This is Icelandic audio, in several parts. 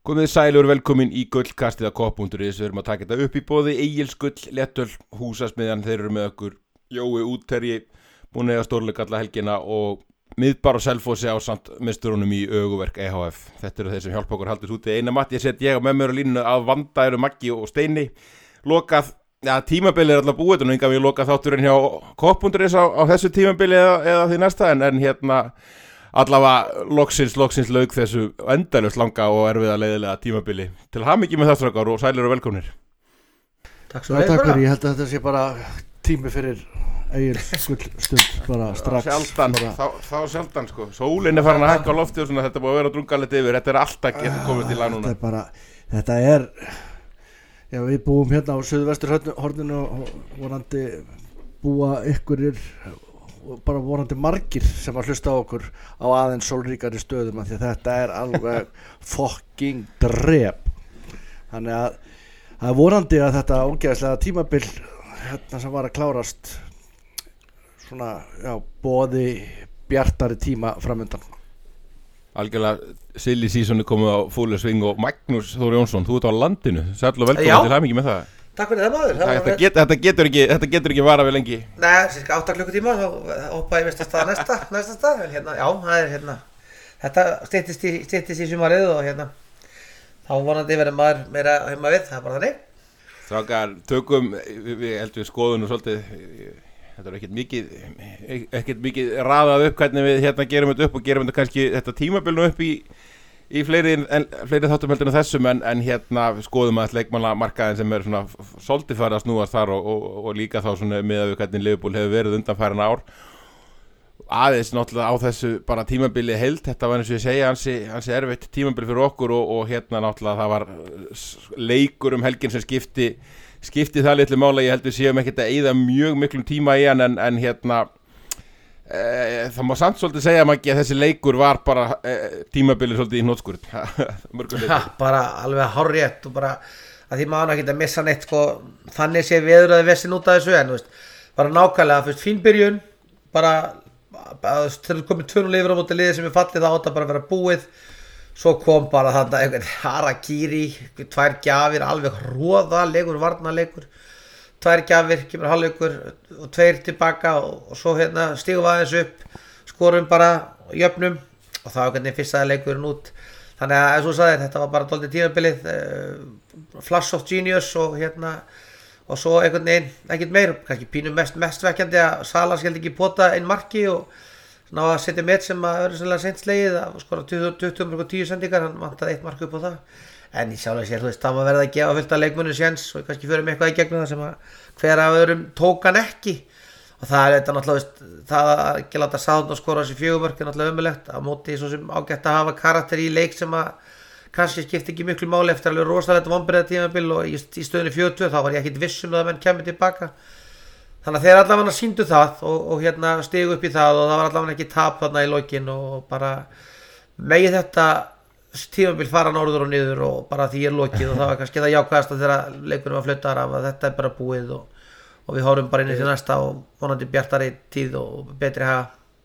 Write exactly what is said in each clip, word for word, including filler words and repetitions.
Komið sælur velkomin í gullkastið á kopp punktur is. Við erum að taka þetta upp í boði Egils Gull, Léttöl, Húsasmiðjan. Þeir eru með okkur Jói Útherji, búin að eiga stórleik alla helgina og Miðbar og Selfossi ásamt meisturunum í Öguverk E H F. Þetta eru þeir sem hjálpa okkur haldist úti. Einar Matti set ég á með mér á línu að Vanda eru Maggi og Steini. Lokað, ja, tímabilið er alltaf búið, þannig að við lokað þátturinn hjá kopp punktur is á, á þessu tímabili eða, eða því næsta, en, en hérna allavega loksins, loksins lauk þessu endalaust langa og erfiða leiðilega tímabili. Til hamingju með það, strákar, og sælir og velkomnir. Takk svo Takk fyrir, ég held að þetta sé bara tími fyrir Egils Gull stund, bara strax. Sjaldan, bara... þá, þá sjaldan sko. Sólin er farin að hækka á lofti og svona, þetta búið að vera drungalegt yfir. Þetta er alltaf getur komið til lag núna. Þetta er bara, þetta er, já við búum hérna á suðvesturhorninu og vonandi búa ykkurir og bara vonandi margir sem að hlusta á okkur á aðeins sólríkari stöðum, af því að þetta er alveg fucking drep. Þannig að það er vonandi að þetta ógeðslega tímabil hérna sem var að klárast svona, já, boði bjartari tíma framundan. Algjörlega silly season er komið á fúlu sving og Magnús Þór Jónsson, þú ert á landinu. Sæll og velkomin, til hamingju með það. Takk fyrir það, maður. Það þetta, get, þetta getur ekki, þetta getur ekki varað við lengi. Nei, cirka átta klukkutíma, þá hoppaði ég veist að stað næsta, næsta stað, en hérna, já, það er hérna, þetta styttist í, styttist í sumarið og hérna, þá vonandi verður maður meira heima við, það er bara þannig. Strákar, tökum, við, við heldum við skoðun og svolítið, þetta er ekkert mikið, ekkert mikið raðað upp hvernig við hérna gerum þetta upp og gerum þetta kannski þetta tímabilnu upp í, í fleiri, en, fleiri þáttum heldur en þessum, en, en hérna skoðum að leikmannamarkaðin sem er svona svolítið farið að snúast þar og, og, og líka þá svona miðað við hvernig Liverpool hefur verið undanfærin ár. Aðeins náttúrulega á þessu bara tímabili heild, þetta var eins og ég segja ansi, ansi erfitt tímabili fyrir okkur og, og hérna náttúrulega það var leikur um helgin sem skipti, skipti það litlu mála. Ég heldur séum ekkert að eyða mjög miklum tíma í hann, en, en hérna e, það má samt svolítið segja Maggi að þessi leikur var bara e, tímabili svolítið í hnotskurð. Ja, bara alveg hárrétt og bara að því maður ekki að missa neitt sko, þannig sé veður að vessin út af þessu, en þú veist, bara nákvæmlega fyrst fín byrjun, bara þegar komið tvö núll yfir á móti liði sem er fallið, það átt að bara vera búið. Svo kom bara þarna einhvern harakiri, tvær gjafir, alveg hroðalegur varnarleikur, tvær gjafir, kemur hálfleikur og tveir tilbaka og, og svo hérna stigum við aðeins upp, skorum bara jöfnum og það var hvernig fyrstaði leikurinn út. Þannig að eins og sagði, þetta var bara dálítið tímabilið, uh, flash of genius og hérna og svo einhvern veginn, ekkert meir, kannski pínu mest, mest vekkjandi að Sala skildi ekki pota einn marki og ná að setja met sem að verður sannlega seint slegið, að skora tuttugu og tíu sendingar, hann vantaði eitt mark upp á það. En ég sjálf að sér, þú veist, það var verið að gefa fullt af leikmönnum séns og kannski förum eitthvað í gegnum það sem að hver af öðrum tók hann ekki. Og það er þetta náttúrulega, það að ekki láta Southampton skora þessi fjögur mörk er náttúrulega ömurlegt, á móti svo sem ágætt að hafa karakter í leik sem að kannski skipti ekki miklu máli eftir alveg rosalegt vonbrigða tímabil og í, í stöðunni fjögur tvö þá var ég ekkert viss um að menn kemur tilbaka. Þannig að þeir allavega sýndu það og, og hérna stigu upp í það og það var allavega ekki tap þarna í lokin og bara megi þetta tímabil fara norður og niður og bara því er lokið og það var kannski það jákvæðast að þeirra leikunum að flöta af að þetta er bara búið og, og við horfum bara inn í því næsta og vonandi bjartari tíð og betri haga.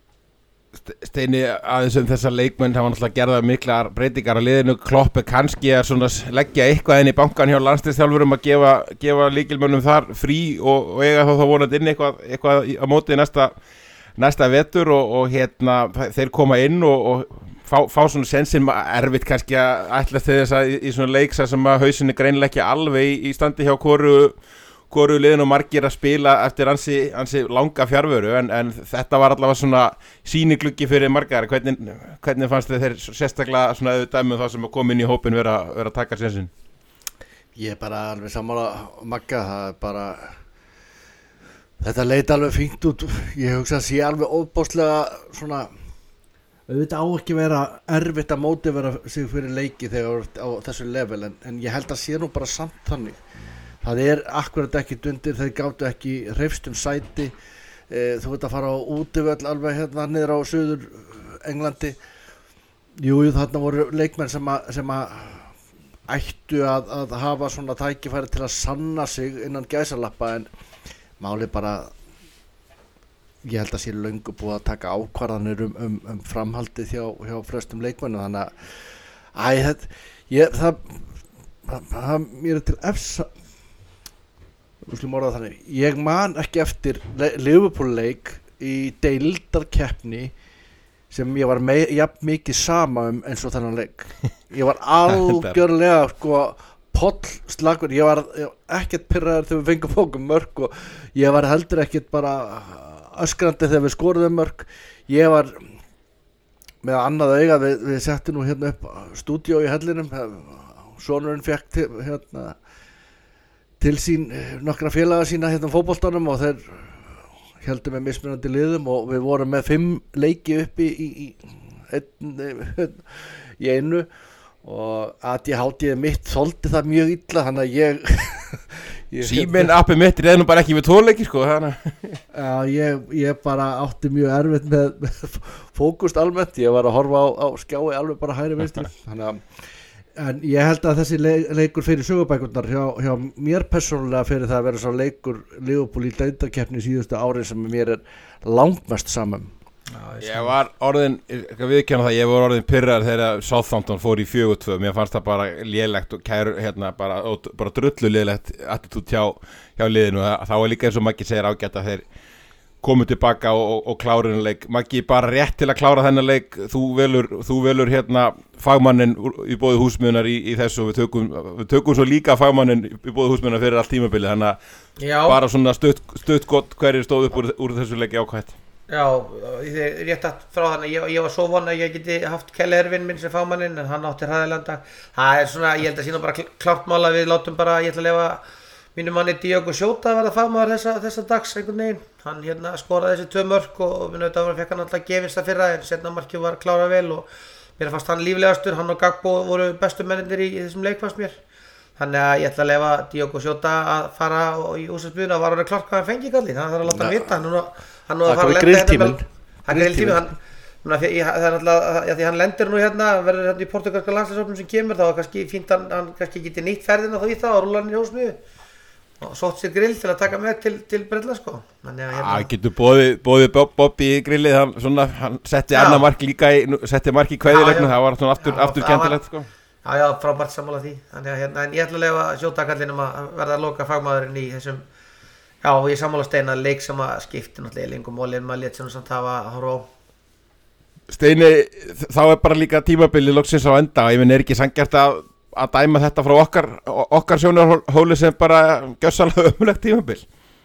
Steini, aðeins um þessar leikmenn það var náttúrulega gerðað miklar breytingar á liðinu. Klopp er kannski að svona leggja eitthvað inn í bankan hjá landsliðsþjálfurum að gefa, gefa lykilmönnum þar frí og, og eiga þá þá vonandi inn eitthvað, eitthvað á móti næsta, næsta vetur og, og hérna þeir koma inn og, og fá, fá svona sensin erfitt kannski að ætla til þess að í, í svona leiksa sem að hausin er greinilega ekki alveg í, í standi hjá hvoru hvoru liðin og margir að spila eftir ansi, ansi langa fjárveru en, en þetta var allavega svona sýnigluggi fyrir margar. Hvernig, hvernig fannst þið þeir sérstaklega svona dæmi um það sem kom inn í hópin vera, vera að taka sensin? Ég er bara alveg sammála Magga, það er bara þetta leit alveg fínt út. Ég hugsa að sé alveg óbáslega svona auðvitað á ekki vera erfitt að mótivera sig fyrir leiki þegar á þessu level en, en ég held að sé nú bara samt þannig. Það er akkurat ekki undir, þeir gáttu ekki hreyfst um sæti, e, þú veit að fara á útivöll alveg hérna niður á Suður Englandi. Jú, þarna voru leikmenn sem að, sem að ættu að, að hafa svona tækifæri til að sanna sig innan gæsalappa en máli bara, ég held að sé löngu búið að taka ákvarðanir um, um, um framhaldið hjá, hjá flestum leikmennum þannig að Æ, þetta, ég, það, það, það mér er til efsa, við slum orða þannig, ég man ekki eftir Liverpool-leik í deildarkeppni sem ég var með, jafn mikið sama um eins og þennan leik. Ég var algjörlega, sko, pollslagur, ég var, ég var ekkert pirraður þegar við fengum fókum mörk og ég var heldur ekkert bara öskrandi þegar við skoruðum mörk. Ég var með annað auga, við, við settum nú hérna upp stúdíó í hellinum, sonurinn fekk til, hérna, til sín nokkra félaga sína hérna fótboltanum og þeir heldum með mismunandi liðum og við vorum með fimm leiki uppi í, í, í, í einu og að ég haldi mitt þoldi það mjög illa þannig að ég, ég Síminn appi mitt er nú bara ekki við tóleiki sko þannig. Já, ég, ég bara átti mjög erfitt með, með fókust almennt, ég var að horfa á, á skjái alveg bara hægri vinstri þannig að en ég held að þessi leik, leikur fyrir sögubækurnar hjá, hjá mér persónulega fyrir það að vera svo leikur Liverpool í deildarkeppni síðustu ári sem mér er langmest saman. Já, ég, ég var orðin, ég viðkjanna það, ég var orðin pirrar þegar Southampton fór í fjögur tvö, mér fannst það bara lélegt og kæru, hérna, bara, bara drullu lélegt attitút hjá, hjá liðinu, þá var líka eins og Maggi segir ágætt að þeir komu tilbaka og, og, og klára þennan leik. Maggi, bara rétt til að klára þennan leik, þú velur, þú velur hérna fagmanninn í boði húsmiðunar í, í þessu og við tökum, við tökum svo líka fagmanninn í boði húsmiðunar fyrir allt tímabilið, þannig að Já. bara svona stutt, stutt gott hverjir stóð upp úr, úr þessu leiki ákvæmt. Já, ég rétt að frá þannig, ég, ég var svo von að ég geti haft Kellervin minn sem fagmanninn en hann átti hræðilanda. Það er svona, ég held að sína bara klárt mála við látum bara, ég ætla að lefa mínu manni Diogo Jota að verða fagmaður þessa, þessa dags einhvern veginn. Hann hérna skoraði þessi tvö mörk og við náttúrulega fekk hann alltaf gefins það fyrra en setna markið var klárað vel og mér fannst hann líflegastur, hann og Gagbo voru bestu mennir í, í þessum leik fannst mér. Þannig að ég ætla að lefa Diogo Jota að fara í úrslitakeppnina, var hann klart hvað hann fengi kallið, þannig að það er að láta hann vita, hann nú hann nú að fara að lenda hérna með, hann grilltíminn, hann, það er alltaf, því hann lendir nú hérna, verður hérna í portugalska landsliðshópnum sem kemur, þá er kannski fínt að hann kannski geti nýtt ferðina þá í það og rúla hann í hósmiðu. Og sótt sér grill til að taka með til, til Bretland sko. Þannig að hérna... Já, getur bóðið, bóðið Bobby í grillið, hann, svona, hann setti annað mark líka í, setti mark í kveðileiknum, það var svona aftur, já, aftur skemmtilegt sko. Já, já, frábært sammála því. Þannig að hérna, en ég ætla að leyfa Jota kallinum að verða að loka fagmaðurinn í þessum, já, ég sammála Steina leik sem að skipti náttúrulega lengum og maður lét sem samt hafa að horfa á. Steini, þá er bara líka tímabilið loksins á enda, ég minn er ekki sanngjarnt að að dæma þetta frá okkar, okkar sjónarhóli sem bara gjössalega ömulegt tímabil?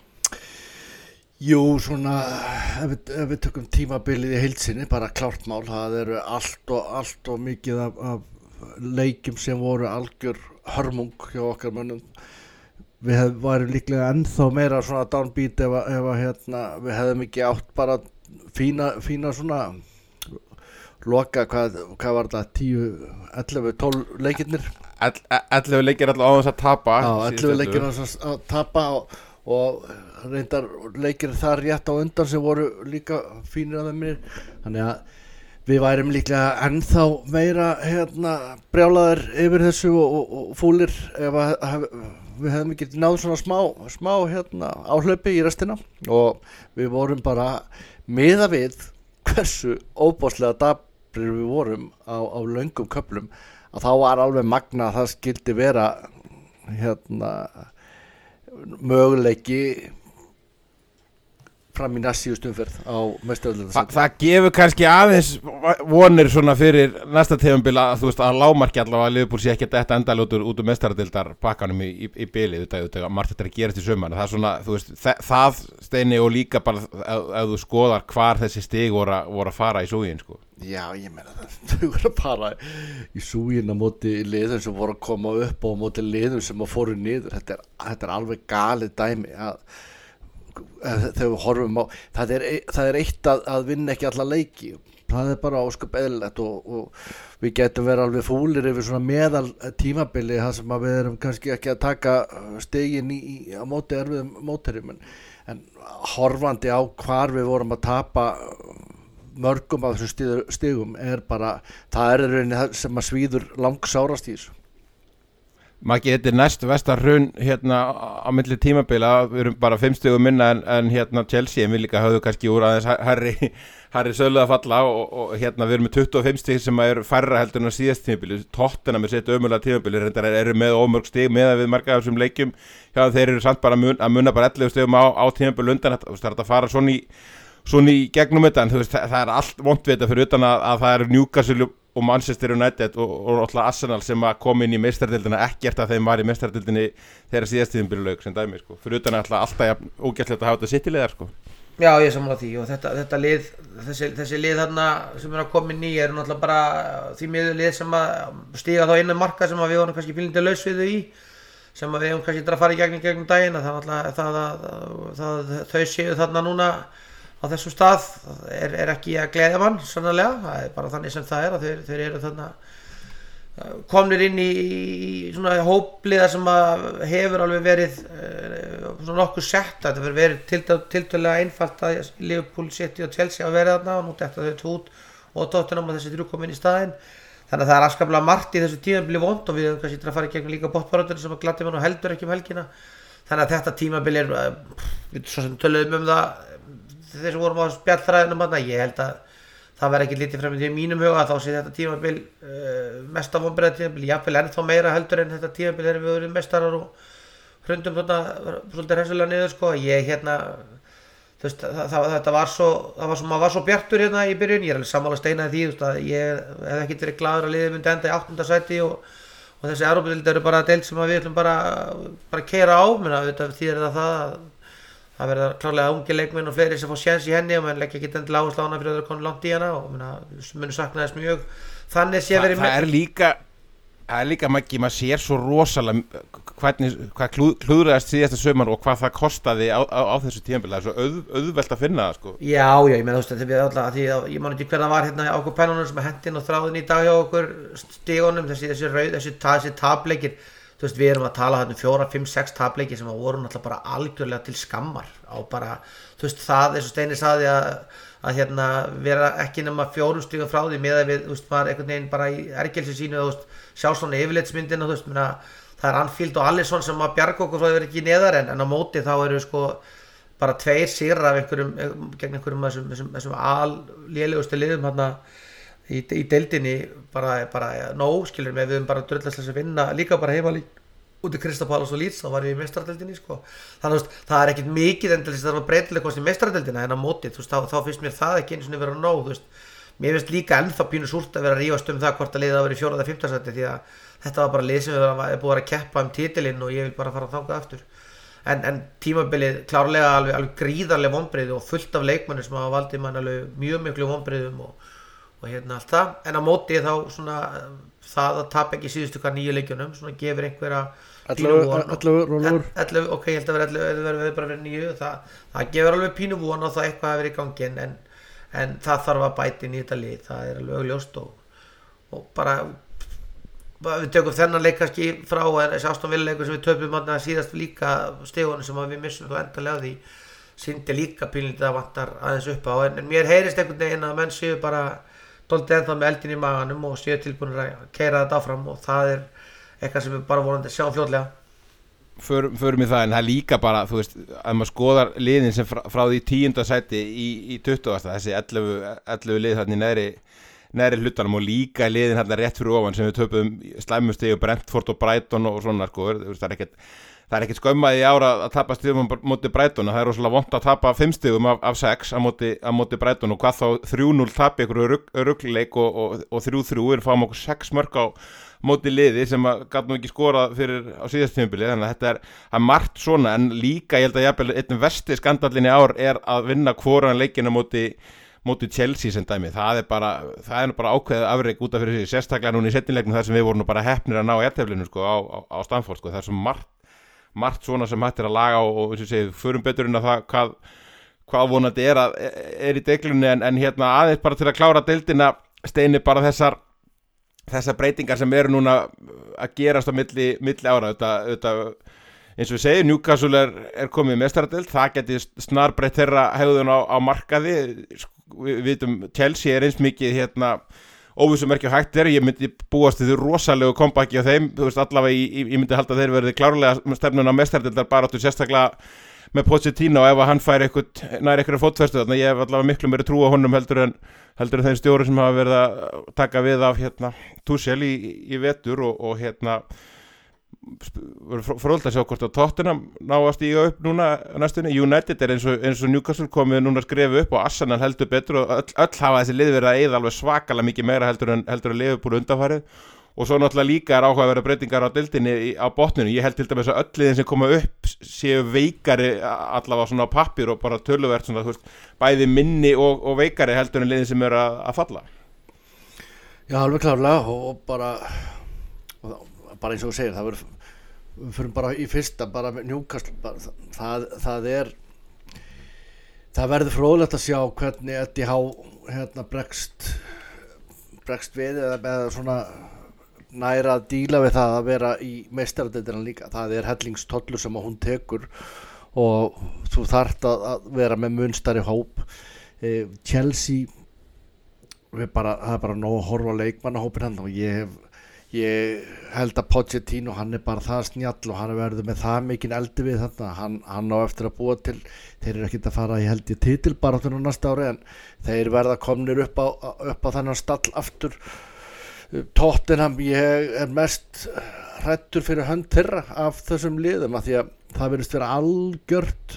Jú, svona, ef við, ef við tökum tímabilið í heilsinni, bara klárt mál, það eru allt og, allt og mikið af, af leikjum sem voru algjör hörmung hjá okkar mönnum. Við hef, varum líklega ennþá meira svona downbeat ef, ef hérna, við hefðum ekki átt bara fína, fína svona loka, hvað, hvað var það, tíu, ellefu, tólf leikirnir? ellefu leikir alltaf á þess að tapa. Já, ellefu leikir á þess að tapa og, og reyndar leikir þar rétt á undan sem voru líka fínir af þeim mér. Þannig að við værum líklega ennþá meira hérna, brjálaðir yfir þessu og, og, og fúlir ef að, hef, við hefðum ekki náð svona smá, smá hérna, áhlaupi í restina og við vorum bara miða við hversu óbáslega daprir við vorum á, á löngum köflum að þá var alveg magna að það skildi vera hérna möguleiki fram í næst síðustu umferð á meistaraflokksins. Þa, það gefur kannski aðeins vonir svona fyrir næsta tímabil að þú veist að lágmarki allavega að Liverpool sé ekki þetta endalótur út úr meistaradeildar pakkanum í, í, í bili þetta, þetta margt þetta er að gerast í sumar það er svona, þú veist, það Steini og líka bara ef, ef þú skoðar hvar þessi stig voru, voru að fara í súginn sko. Já, ég meina það, þau voru að fara í súginn á móti liðum sem voru að koma upp og á móti liðum sem að fóru niður, þetta er, þetta er alveg galið dæmi að þegar við horfum á það er, það er eitt að, að vinna ekki alla leiki það er bara ósköp eðlilegt og, og við getum verið alveg fúlir yfir svona meðal tímabili það sem að við erum kannski ekki að taka stegin í, í á móti erfiðum mótherjum en, en horfandi á hvar við vorum að tapa mörgum af þessum stigum er bara það er rauninni sem að svíður langsárast í þessu. Maggi, þetta er næst vestar hrun hérna á milli tímabila, við erum bara fimm stigum minna en, en hérna Chelsea, en við líka höfðu kannski úr aðeins herri, herri sölu að falla og, og hérna við erum með tuttugu og fimm stig sem er færra heldur en á síðast tímabili. Tottenham með sitt ömulega tímabili, reyndar eru með ómörg stig með að við marga af þessum leikjum, já þeir eru samt bara mun, að munna bara ellefu stigum á, á tímabili undan, það er að fara svona í, svona í gegnum þetta, en þú veist, það, það er allt vont við þetta fyrir utan að, að það eru Newcastle og Manchester United og, og alltaf Arsenal sem að koma inn í meistardildina, ekkert að þeim var í meistardildinni þegar síðastíðinbyrju lauk sem dæmi sko. Fyrir utan alltaf alltaf ógætlegt að hafa þetta sitt í liðar sko. Já, ég sammála því og þetta, þetta lið, þessi, þessi lið þarna sem er að koma inn í eru náttúrulega bara því miður lið sem að stíga þá inn um marka sem að við vorum kannski pínlítið laus við þau í, sem að við hefum kannski að fara í gegnum gegnum daginn, að það, það, það, það, þau séu þarna núna á þessum stað er, er ekki að gleðja mann sannarlega, það er bara þannig sem það er að þeir, þeir eru þarna komnir inn í, í svona hópliða sem að hefur alveg verið uh, svona nokkuð sett, þetta verið verið tiltölulega einfalt að Liverpool, City og Chelsea að verið þarna og nú detta þau tút og Tottenham og þessi þrjú kom inn í staðinn, þannig að það er afskaplega margt í þessu tímabili vont og við höfum kannski að fara í gegnum líka botbaráttunni sem að gladdi mann og heldur ekki um helgina, þannig að þetta tímabili er, uh, við svo sem töluðum um það þeir sem vorum á spjallþræðinum þarna, ég held að það verði ekki lítið fremið í mínum huga þá sé þetta tímabil uh, mesta vonbrigða tímabil, jafnvel ennþá meira heldur en þetta tímabil þegar við vorum mestarar og hrundum þarna svolítið hressulega niður sko, ég hérna þú veist, það, það, þetta var svo það var svo, maður var svo bjartur hérna í byrjun, ég er alveg sammála steinaði því, þú veist, að ég hef ekki verið glaður að liðið myndi enda í áttunda sæti og, og þessi Evrópudeild eru bara deild sem við ætlum bara bara keyra á, menna auðvitað þýðir það það að það verða klárlega ungi leikmenn og fleiri sem fá séns í henni og menn leggja ekki endilega áherslu á hana fyrir að það er komin langt í hana og munu sakna þess mjög þannig sé verið það er líka það er líka Maggi, maður sér svo rosalega hvernig, hvað klúð, klúðraðast síðasta sumar og hvað það kostaði á, á, á þessu tímabili, það er svo auð, auðvelt að finna það sko. Já, já, ég meina þú veist við alltaf því að ég man ekki hver það var hérna á okkur pennunum sem hendin og þráðin í dag hjá okkur stígunum, þessi, þessi rauð, þessi, þessi tableikir. Þú veist, við erum að tala hérna um fjóra, fimm, sex tapleiki sem voru náttúrulega bara algjörlega til skammar á bara, þú veist, það eins og Steini sagði að, að hérna vera ekki nema fjórum stigum frá því með að við, þú veist, maður einhvern veginn bara í ergelsi sínu, þú veist, sjá svona yfirlitsmyndina, þú veist, minna, það er Anfield og Alisson sem að bjarga okkur frá því að vera ekki neðar en, en á móti þá eru sko bara tveir sigrar af einhverjum, gegn einhverjum þessum, þessum, þessum allélegustu liðum hérna í, í deildinni bara, bara nóg, skilur með við höfum bara dröllast að vinna líka bara heimalík út í Crystal Palace og Leeds, þá var við í meistaradeildinni sko. Þannig að það er ekkert mikið endilega það var breytileg kost í meistaradeildina en á móti, þú veist, þá, þá finnst mér það ekki einu sinni vera nóg, þú veist, mér finnst líka ennþá pínu súrt að vera að rífast um það hvort að liðið að vera í fjóra eða fimmta sæti því að þetta var bara lið sem við er búið að keppa um titilinn og ég vil bara fara að þangað aftur. En, en tímabilið klárlega alveg, alveg gríðarleg vonbrigði og fullt af leikmennir sem hafa valdið mann alveg mjög miklu vonbrigðum og, og hérna allt það, en á móti þá svona það að tapa ekki síðustu hvað nýju leikjunum svona gefur einhverja pínu von ellefu, ok, ég held að vera ellefu eða verður bara verið nýju, það, það gefur alveg pínu von og það eitthvað að vera í gangi en, en það þarf að bæta inn í þetta lið, það er alveg augljóst og, og bara við tökum þennan leik kannski frá en þessi Aston Villa leikur sem við töpum að síðast líka stegunum sem við missum þá endalega því sýndi líka pínlítið að vantar aðeins upp á en, en mér heyrist einhvern veginn að menn séu bara dálítið ennþá með eldin í maganum og séu tilbúinir að keyra þetta áfram og það er eitthvað sem við bara vonandi að sjá fljótlega. Förum, förum í það en það líka bara, þú veist, að maður skoðar liðin sem frá, frá því tíunda sæti í, í tuttugasta, þessi ellefu, ellefu lið þarna í neðri, neðri hlutanum og líka liðin þarna rétt fyrir ofan sem við töpum slæmustegi og Brentford og Brighton og svona, sko, það er ekkert Það er ekkert skömmaði í ára að tapa stigum á móti Brighton og það er rosalega vont að tapa fimm stigum af, af sex á móti, á móti Brighton og hvað þá þrjú núll tapi ykkur ruggleik og, og, og þrjú þrjú er fáum okkur sex mörk á móti liði sem að gat nú ekki skorað fyrir á síðast tímabili þannig að þetta er, er margt svona en líka ég held að jafnvel einn versti skandallinn í ár er að vinna hvoran leikina móti móti Chelsea sem dæmi, það er bara það er bara ákveðið afrek út af fyrir sig sérstaklega núna í setnileiknum þar sem við vorum bara heppnir að ná jafnteflinu sko á, á, á Stamford sko, það er svo margt margt svona sem hægt er að laga og, og eins og segið, förum betur inn að það hvað, hvað vonandi er, að, er í deglunni en, en hérna aðeins bara til að klára deildina Steini bara þessar þessar breytingar sem eru núna að gerast á milli, milli ára þetta, þetta, eins og við segjum, Newcastle er, er komið í meistaradeild, það geti snarbreytt þeirra hegðun á, á markaði við vitum Chelsea er eins mikið hérna óvissumerki og hægt er, ég myndi búast því rosalegu kompaki á þeim, þú veist allavega í, í, ég myndi halda að þeir verði klárlega stefnun á meistaradeildar baráttu sérstaklega með Pochettino ef að hann fær eitthvað nær eitthvað fótfestu, þannig að ég hef allavega miklu meiri trú á honum heldur en heldur en þeim stjóri sem hafa verið að taka við af hérna Tuchel í, í vetur og, og hérna fróðilegt að sjá hvort að Tottenham ná að stíga upp núna næstunni. United er eins og, eins og Newcastle komið núna að skrifa upp og Arsenal heldur betur og öll, öll hafa þessi lið verið að eyða alveg svakalega mikið meira heldur en, heldur en Liverpool undanfarið og svo náttúrulega líka er áhuga að vera breytingar á deildinni á botninu. Ég held til dæmis að öll liðin sem koma upp séu veikari allavega svona á pappír og bara töluvert svona, þú veist, bæði minni og, og veikari heldur en liðin sem eru að, að falla. Já, alveg klárlega og bara og bara eins og þú segir, það verður við fyrir bara í fyrsta bara með Newcastle bara, það, það er það verður fróðlegt að sjá hvernig Eddie Howe hérna bregst bregst við eða, eða svona næra að díla við það að vera í meistaradeildina líka, það er hellingstollur sem að hún tekur og þú þarft að, að vera með munstari hóp e, Chelsea við bara, það er bara nóg að horfa á leikmannahópin hann og ég hef Ég held að Pochettino, hann er bara það snjall og hann er verið með það mikinn eldi við þarna, hann, hann á eftir að búa til, þeir eru ekkert að fara í held í titilbaráttunum næsta ári en þeir verða komnir upp á, upp á þennan stall aftur. Tottenham, ég er mest hræddur fyrir hönd þeirra af þessum liðum að því að það verðist vera algjört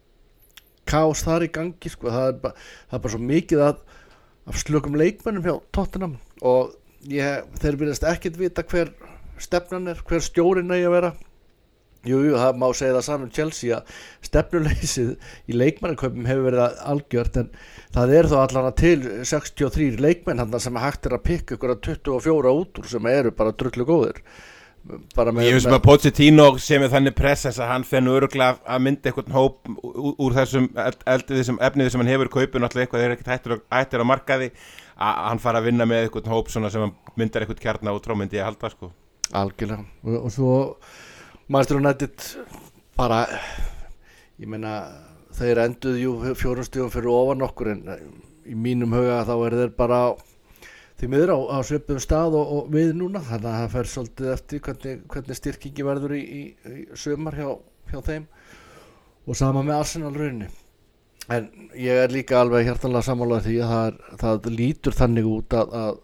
kaos þar í gangi, sko, það er bara, það er bara svo mikið að, af slökum leikmönnum hjá Tottenham og Ég, þeir viljast ekkert vita hver stefnan er, hver stjórinn eigi að vera. Jú, jú, það má segja það saman Chelsea að stefnuleysið í leikmannakaupum hefur verið algjört en það er þó allan til sextíu og þrír leikmenn hann sem hægt er að pikka ykkur að tuttugu og fjóra út úr sem eru bara drullu góðir. Bara með, ég veist með Pochettino sem er þannig pressess að hann fennu öruglega að mynda eitthvað hóp úr þessum eldið sem efnið sem hann hefur kaupið náttúrulega eitthvað þeir ekkert hættir, hættir á markaði að hann fara að vinna með eitthvað hóp svona sem myndar eitthvað kjarna og trómyndi ég halda sko. Algjörlega og, og svo Manchester United bara ég meina þeir enduðu jú fjórum stigum fyrir ofan okkur en í mínum huga þá er þeir bara því miður á, á svipuðum stað og, og við núna þannig að það fer svolítið eftir hvernig, hvernig styrkingi verður í, í, í sumar hjá, hjá þeim og sama með Arsenal rauninni. En ég er líka alveg hjartanlega sammálaður því að það, er, það lítur þannig út að, að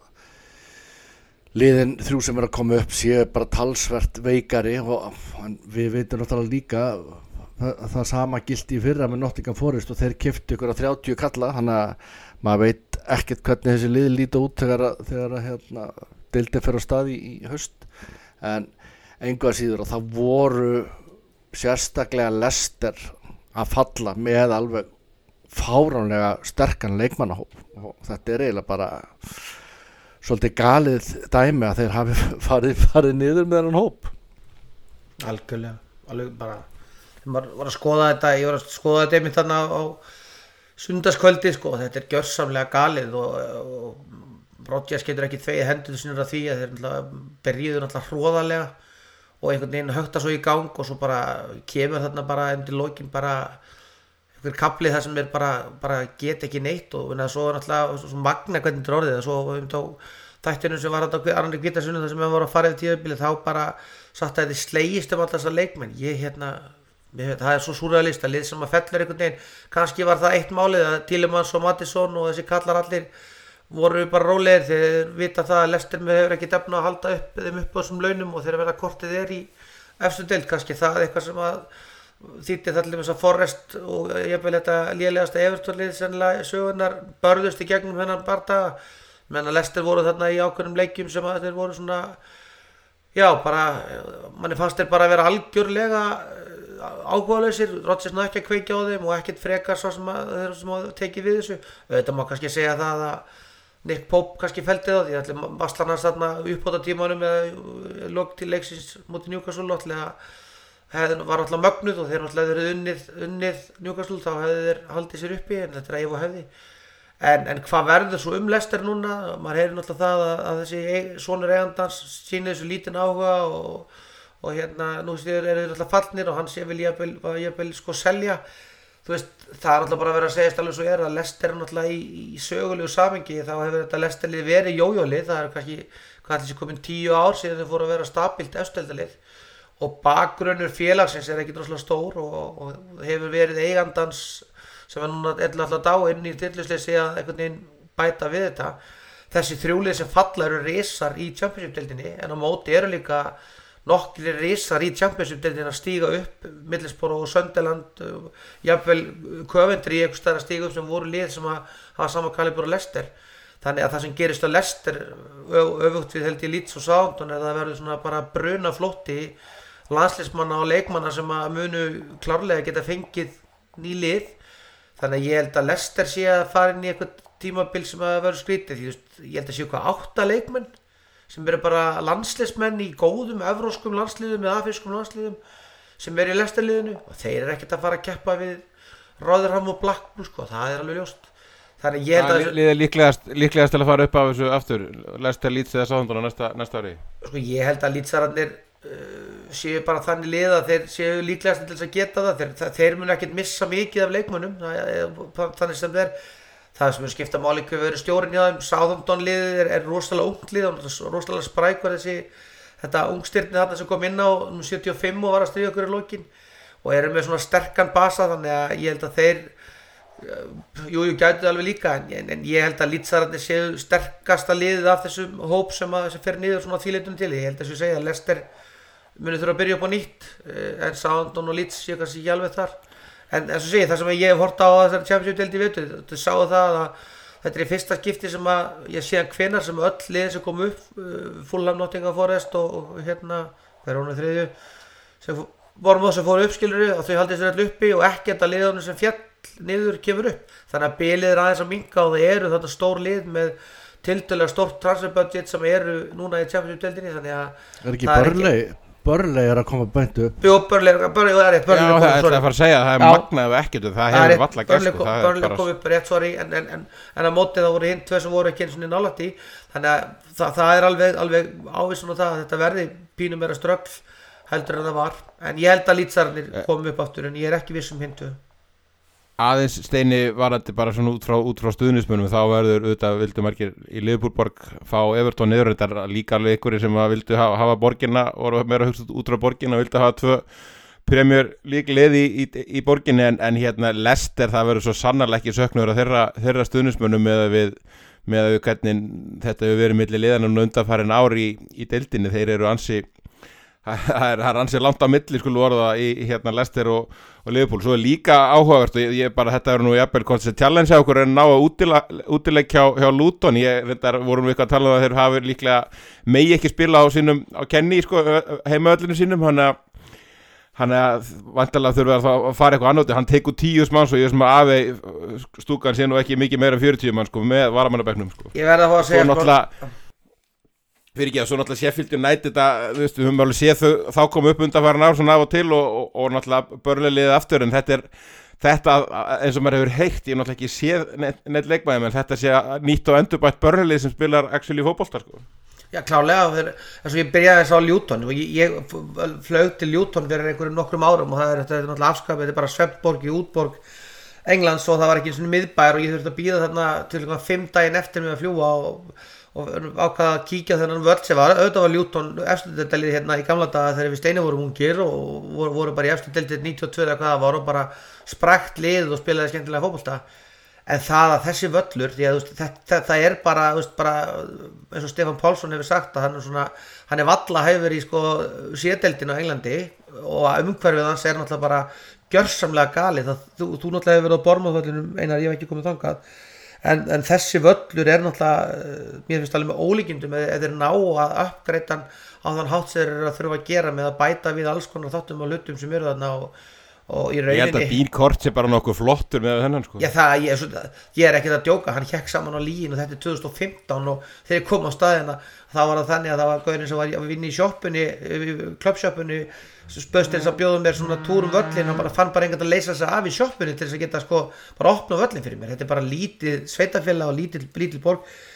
liðin þrjú sem er að koma upp séu bara talsvert veikari og við veitum náttúrulega líka það, það sama gilti í fyrra með Nottingham Forest og þeir keyptu ykkur að þrjátíu kalla þannig að maður veit ekkert hvernig þessi lið líta út þegar, þegar hérna, deildin fer á stað í, í haust en engu að síður og það voru sérstaklega Leicester að falla með alveg fáránlega sterkan leikmannahóp og þetta er eiginlega bara svolítið galið dæmi að þeir hafi farið, farið niður með þennan hóp. Algjörlega, alveg bara maður var að skoða þetta, ég var að skoða þetta einmitt þarna á sundarskvöldi sko, þetta er gjörsamlega galið og, og Rodgers getur ekki tvegið hendur sinur af því að þeir náttúrulega byrjuðu náttúrulega hróðalega og einhvern veginn hökta svo í gang og svo bara kemur þarna bara undir lokin bara einhver kapli þar sem er bara, bara get ekki neitt og svo er náttúrulega svo magna hvernig þetta er orðið og svo um þá þættinu sem var þetta á Arnari Hvítasunnu þar sem við vorum að fara yfir tíðabilið þá bara satt að þetta slegist um alltaf þessar leikmenn ég hérna, ég, það er svo súrrealist að lið sem að fellur einhvern veginn kannski var það eitt málið að Tielemans og Mattisson og þessi kallar allir voru bara rólegir þeir vita það að Leicester með hefur ekki defna að halda upp þeim upp á þessum launum og þeir verða kortið er í efstu deild kannski það er eitthvað sem að þýtti það til þess að Forrest og jafnvel þetta lélegasta Everton-lið sennilega sögunar börðust í gegnum hennan bardaga menn að Leicester voru þarna í ákveðnum leikjum sem að þeir voru svona já bara manni fannst þeir bara að vera algjörlega áhugalausir Rodgers náðu ekki að kveikja á þeim og ekkert frekar svo sem að þeir sem að tekið við þessu þetta má kannski segja það að Nick Pope kannski felldi það því að vasslan hans þarna uppbóta tímanum eða lok til leiksins mútið Newcastle náttúrulega hefði var alltaf mögnuð og þeir náttúrulega verið unnið, unnið Newcastle þá hefði þeir haldið sér uppi en þetta er eif og hefði en, en hvað verður svo um Leicester núna maður heyrir náttúrulega það að, að þessi sonur eigandans sýnir þessu lítinn áhuga og, og hérna nú séður eru þeir alltaf fallnir og hann sé vil jafnvel, jafnvel sko selja þú veist, það er náttúrulega bara að vera að segjast alveg svo er að Leicester er náttúrulega í, í sögulegu samingi, þá hefur þetta Leicester-lið verið jójólið, það er kannski, hvað ætli sé komin tíu ár síðan þau fóru að vera stabilt efstöldalið og bakgrunnur félagsins er ekki droslega stór og, og hefur verið eigandans sem er núna alltaf dáinn í tillisleysi að einhvern veginn bæta við þetta. Þessi þrjúlið sem falla eru risar í Championship-deildinni en á móti eru líka nokkri risar í Championship-deildinni að stíga upp, Middlesbrough og Sunderland, jafnvel Coventry einhvers staðar að stíga upp sem voru lið sem að hafa sama kalibur og Leicester. Þannig að það sem gerist á Leicester öfugt við held ég Leeds og Southampton er að það verður svona bara bruna flótti landsliðsmanna og leikmanna sem að munu klárlega geta fengið ný lið. Þannig að ég held að Leicester sé að fara inn í eitthvað tímabil sem að verður skrítið. Því, just, ég held að séu hvað átta leikmenn sem eru bara landsliðsmenn í góðum evróskum landsliðum eða afrískum landsliðum sem eru í Leicester-liðinu og þeir eru ekkert að fara að keppa við Rotherham og Blackpool, sko, það er alveg ljóst. Þannig ég held að það er líklegast, líklegast til að fara upp af þessu aftur, Leicester, Leeds eða Southampton á næsta, næsta ári. Sko ég held að Leedsararnir uh, séu bara þannig lið að þeir séu líklegast til þess að geta það, þeir, þeir munu ekkert missa mikið af leikmönnum, þannig sem þeir það sem er skipta máli hvað verið stjórinn hjá þeim. Southampton liðið er, er rosalega ungt lið og rosalega spræk var þessi þetta ungstyrni þarna sem kom inn á um sjötíu og fimm og var að stríða okkur í lokin og eru með svona sterkan basa þannig að ég held að þeir jú, jú gætu alveg líka en, en, en ég held að Leedsararnir séu sterkasta liðið af þessum hóp sem, að, sem fer niður svona þvíleitun til. Ég held að ég segja að Leicester muni þurfa að byrja upp á nýtt en Southampton og Leeds séu kannski ekki alveg þar. En eins og sé, það sem ég hef hort á þessari Championship-deildi vitu, þú sáu það að þetta er í fyrsta skipti sem að ég sé að hvenar sem öll liðin sem kom upp, uh, Fulham, Nottingham Forest og, og hérna, hver er hún að þriðju, sem vorum það sem fóru uppskiluru og þau haldið sér allir uppi og ekkert að liðunum sem fjall niður kemur upp. Þannig að bilið er aðeins að minnka og það eru þetta stór lið með tiltölulega stórt transferbudget sem eru núna í Championship-deildinni, þannig að er ekki Burnley? Burnley er að koma beint upp. Jú, Burnley, Burnley, það er rétt. Já, það er að fara að segja, það er magnað ef ekkert, það hefur valla gæst. Burnley kom upp rétt, sorry, en, en, en, en að móti það voru hinn tvö sem voru ekki eins og nálægt í, þannig að það, það er alveg, alveg ávísun á það að þetta verði pínu meira ströggl heldur en það var, en ég held að Leedsararnir komi upp aftur, en ég er ekki viss um hindu. Aðeins Steini varandi bara svona út frá, út frá stuðnismunum þá verður auðvitað vildu margir í Liverpoolborg fá Everton niður, þetta er líka alveg ykkur sem að vildu hafa, hafa borginna og meira hugst út frá borginna og vildu hafa tvö Premier League liði í, í, í borginni en, en hérna Leicester það verður svo sannarlega ekki söknuður að þeirra, þeirra stuðnismunum með að við með að við hvernig þetta hefur verið milli liðanum undanfarin ár í, í deildinni, þeir eru ansi það er, er ansið langt á milli skulu orða í, í hérna Leicester og, og Liverpool. Svo er líka áhugavert og ég, ég bara þetta er nú jafnvel koncept challenge á okkur en ná að útileik hjá, hjá Luton. Ég reyndar vorum við eitthvað að tala um að þeir hafi líklega megi ekki spila á sínum á Kenny sko heimaöllinu sínum hann að hann að vantarlega þurfa að fara eitthvað annað hann tekur tíu manns og ég sem að afi stúkan sé nú ekki mikið meira en fjörutíu manns sko með varamannabekknum sko. Ég verð að fá að segja fyrir ekki að svo náttúrulega Sheffield United þetta, þú veist, við höfum alveg séð þau, þá kom upp undanfarin ár svona af og til og, og, og náttúrulega Burnley liðið aftur en þetta er, þetta eins og maður hefur heyrt, ég hef náttúrulega ekki séð neitt, neitt leikmaði, en þetta sé nýtt og endurbætt Burnley sem spilar actually fótbolta, sko. Já, klálega, þess að ég byrjaði þess á Luton og ég, ég flög til Luton fyrir einhverjum nokkrum árum og það er, þetta er náttúrulega afskapið, þetta er bara svefnborg í útborg Englands og það var ekki eins og miðbær og ég þurfti að bíða þarna til fimm daginn eftir með að fljúga og og ákvaða að kíkja þennan völl sem var auðvitað var Luton eftirdeildalið hérna í gamla daga þegar við Steini vorum ungir og voru, voru bara í eftirdeildið níutíu og tvö eða hvað það var og bara sprakt lið og spilaði skemmtilega fótbolta en það að þessi völlur því að þetta það er bara, veist, bara eins og Stefán Pálsson hefur sagt að hann er svona hann er valla hæfur í sko sédeildinu á Englandi og umhverfið hans er náttúrulega bara gjörsamlega galið það, þú, þú náttúrulega hefur verið á Bournemouth-völlunum Einar, ég hef ekki komið þangað En, en þessi völlur er náttúrulega, mér finnst alveg með ólíkindum eða þeir ná að uppgreita á þann hátt sem þeir eru að þurfa að gera með að bæta við alls konar þáttum og hlutum sem eru þarna og, og í rauninni. Ég held að Dean Kort sé bara nokkuð flottur með þennan sko. Já það, ég, ég er ekkert að djóka, hann hékk saman á Lín og þetta er tvö þúsund og fimmtán og þegar ég kom á staðina þá var það þannig að það var gaurinn sem var að vinna í sjoppunni, klubbsjoppunni spöðst til þess að bjóða mér svona túr um völlin og bara fann bara einhvern að leysa sig af í sjoppunni til þess að geta sko bara opna völlin fyrir mér þetta er bara lítið sveitafélag og lítil, lítil borg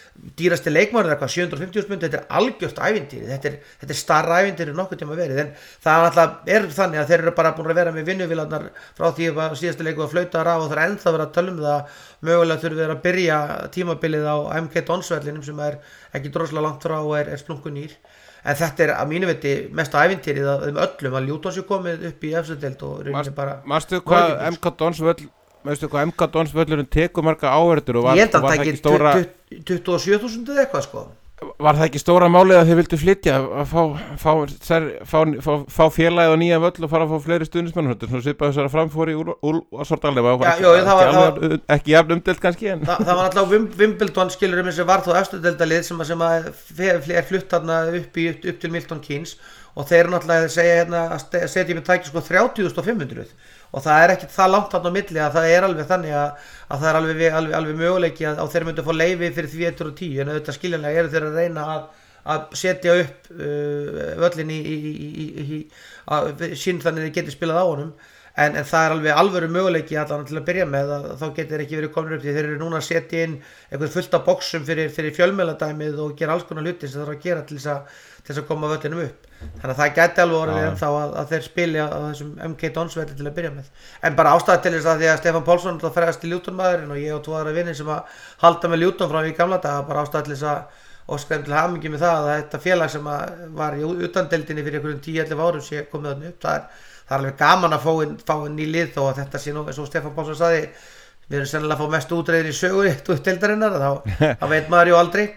dýrasti leikmaður eitthvað sjö hundruð og fimmtíu þúsund pund, þetta er algjört ævintýri, þetta er, þetta er starra ævintýri nokkuð tíma verið, en það alltaf er þannig að þeir eru bara búin að vera með vinnuvélarnar frá því að síðasti leiku að flauta af og það er ennþá verið að tala um það, mögulega þurfum við að byrja tímabilið á M K Donsvellinum sem er ekki droslega langt frá og er, er splunkunýr, en þetta er að mínu viti mesta ævintýrið að um öllum að Luton sé komið upp í efstu deild og rauninni bara Manstu hvað M K Donsvöll Veistu hvað M K Donsvöllurinn tekur marga áhverður og var, ég held að var það það ekki ekki stóra tuttugu og sjö þúsund eða eitthvað sko var það ekki stóra málið að þið vildu flytja að fá, fá, fá, fá, fá félagið á nýja völl og fara að fá fleiri stuðnismenn þetta er svona svipað þessara framfóri úr, úr, úr Sortdalnum ekki, ekki jafn umdelt kannski en. Þa, það var alltaf Wimbledon skilur um sem var þó eftirdeildalið sem, sem að er flutt þarna upp, í, upp til Milton Keynes og þeir eru náttúrulega að segja hérna að setja með tæki sko þrjátíu þúsund fimm hundruð og það er ekkert það langt þarna á milli að það er alveg þannig að, að það er alveg, alveg, alveg möguleiki að, að þeir myndu að fá leyfi fyrir því hundrað og tíu en auðvitað skiljanlega eru þeir að reyna að, að setja upp uh, völlin í, í, í, í að sín þannig að þeir geti spilað á honum en, en það er alveg alvöru möguleiki allan til að byrja með að þá getur þeir ekki verið komin upp því þeir eru núna að setja inn eitthvað fullt af boxum fyrir, fyrir fjölmiðladæmið og gera alls konar hluti sem það þarf að gera til þess að, til þess að koma völlinum upp þannig að það gæti alveg orðið ennþá að, að þeir spili á þessum M K Donsvelli til að byrja með en bara ástæða til þess að því að Stefán Pálsson þá ferðast til Luton maðurinn og ég og tvo aðra vinir sem að halda með Luton frá í gamla daga bara ástæða til þess að óska þeim til hamingju með það að þetta félag sem var í utandeildinni fyrir einhverjum tíu til ellefu árum sé komið þarna upp það er, það er alveg gaman að fá inn, fá inn í lið þó að þetta sé nú eins og Stefán Pálsson sagði við erum sennilega að fá mest útreiðir í sögu deildarinnar þá, þá veit maður jú aldrei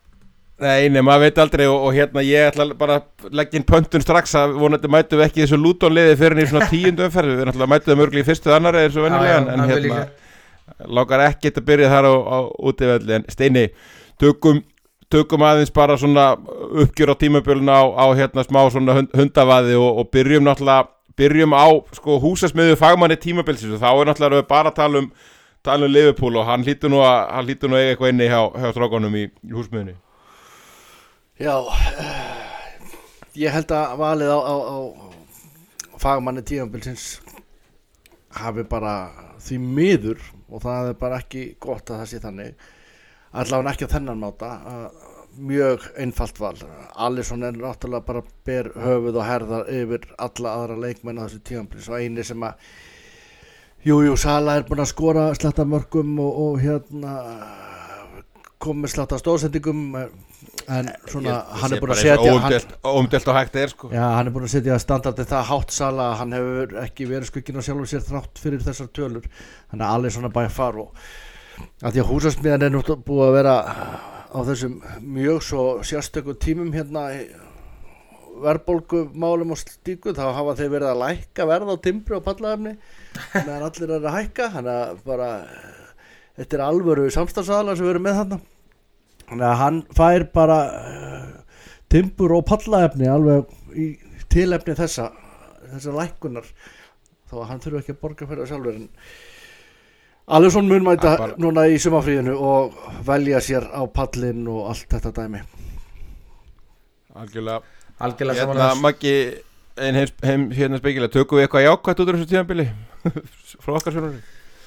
Nei, nei, maður veit aldrei og, og hérna ég ætla bara að leggja inn pöntun strax að vonandi mætum við ekki þessu Luton liði fyrir í svona tíundu umferð við náttúrulega mætum við mörgli í fyrstu annari eins og venjulega en, en hérna lágar ekki að byrja þar á, á útivelli en Steini, tökum, tökum aðeins bara svona uppgjör á tímaböluna á, á hérna smá svona hund, hundavaði og, og byrjum náttúrulega byrjum á sko húsasmiðju fagmanni tímabilsins og þá er náttúrulega við bara að tala um tala um Liverpool og hann hlýtur nú að hann hlýtur nú að eiga eitthvað inni hjá, hjá strákunum í, í húsmiðjunni Já, ég held að valið á, á, á fagmanni tímabilsins hafi bara því miður og það er bara ekki gott að það sé þannig allavega ekki á þennan máta mjög einfalt val Alisson er náttúrulega bara ber höfuð og herðar yfir alla aðra leikmenn á þessu tímabils og eini sem að Jújú, jú, Sala er búin að skora slatta mörgum og, og hérna komið slatta stóðsendingum en svona ég, ég hann er búin að setja setja óumdelt á hægt er sko Já, hann er búin að setja standardið það hátt Sala hann hefur ekki verið skugginn á sjálfum sér þrátt fyrir þessar tölur hann er alveg svona bæði far og að því að húsasmiðan er nú búið að vera á þessum mjög svo sérstökum tímum hérna verðbólgumálum og stíku þá hafa þeir verið að lækka verð á timbri og pallaefni meðan allir er að hækka hann er bara þetta er alvöru samstarfsaðalar sem við erum með þarna þannig að hann fær bara uh, timbur og pallaefni alveg í tilefni þessa þessa lækkunar þó að hann þurfi ekki að borga fyrir það sjálfur en Alisson mun mæta bara núna í sumarfríinu og velja sér á pallin og allt þetta dæmi Algjörlega Algjörlega hérna Maggi ein heim, heim hérna spekilega tökum við eitthvað jákvætt út af þessu tímabili frá okkar sjónarhóli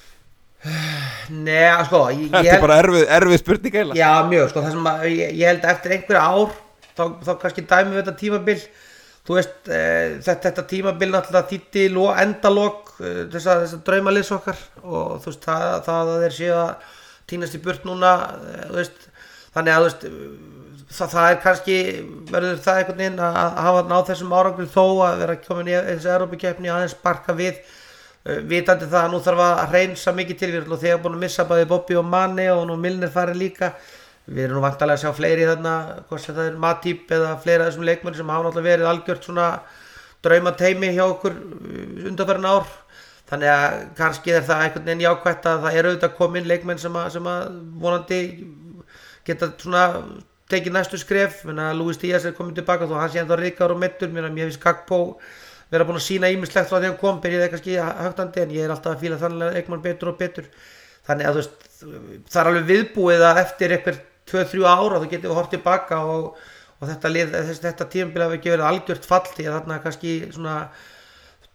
Nei, sko ég, Þetta er bara erfið, erfið spurning eiginlega. Já, mjög, sko, það sem að ég, ég held eftir einhverja ár þá, þá kannski dæmi við þetta tímabil þú veist, e, þetta, þetta tímabil náttúrulega þýddi endalok e, þessa, þessa draumaliðs okkar og þú veist, það, það að þeir séu að tínast í burt núna e, þú veist, þannig að þú veist það, það er kannski, verður það einhvern veginn að, að hafa náð þessum árangri þó að vera komin í þessi Evrópukeppni aðeins sparka við vitandi það að nú þarf að hreinsa mikið til við og þegar búin að missa bæði Bobby og Mane og nú Milner farið líka við erum nú vantarlega að sjá fleiri þarna hvort sem það er Matip eða fleira af þessum leikmenn sem hafa náttúrulega verið algjört svona draumateimi hjá okkur undanfarin ár þannig að kannski er það einhvern veginn jákvætt að það er auðvitað komin leikmenn sem að, sem að vonandi geta svona tekið næstu skref Luis Díaz er komin tilbaka þó hann sé ennþá ríkar og meiddur mér finnst Gakpo vera búin að sína ýmislegt frá því hann kom byrjaði kannski högtandi en ég er alltaf að fíla þannig að leikmann betur og betur þannig að þú veist það er alveg viðbúið að eftir eitthvað tvö til þrjú ára þú getur hort tilbaka og, og þetta, lið, þetta tímabil hafi ekki verið algjört fall því að þarna kannski svona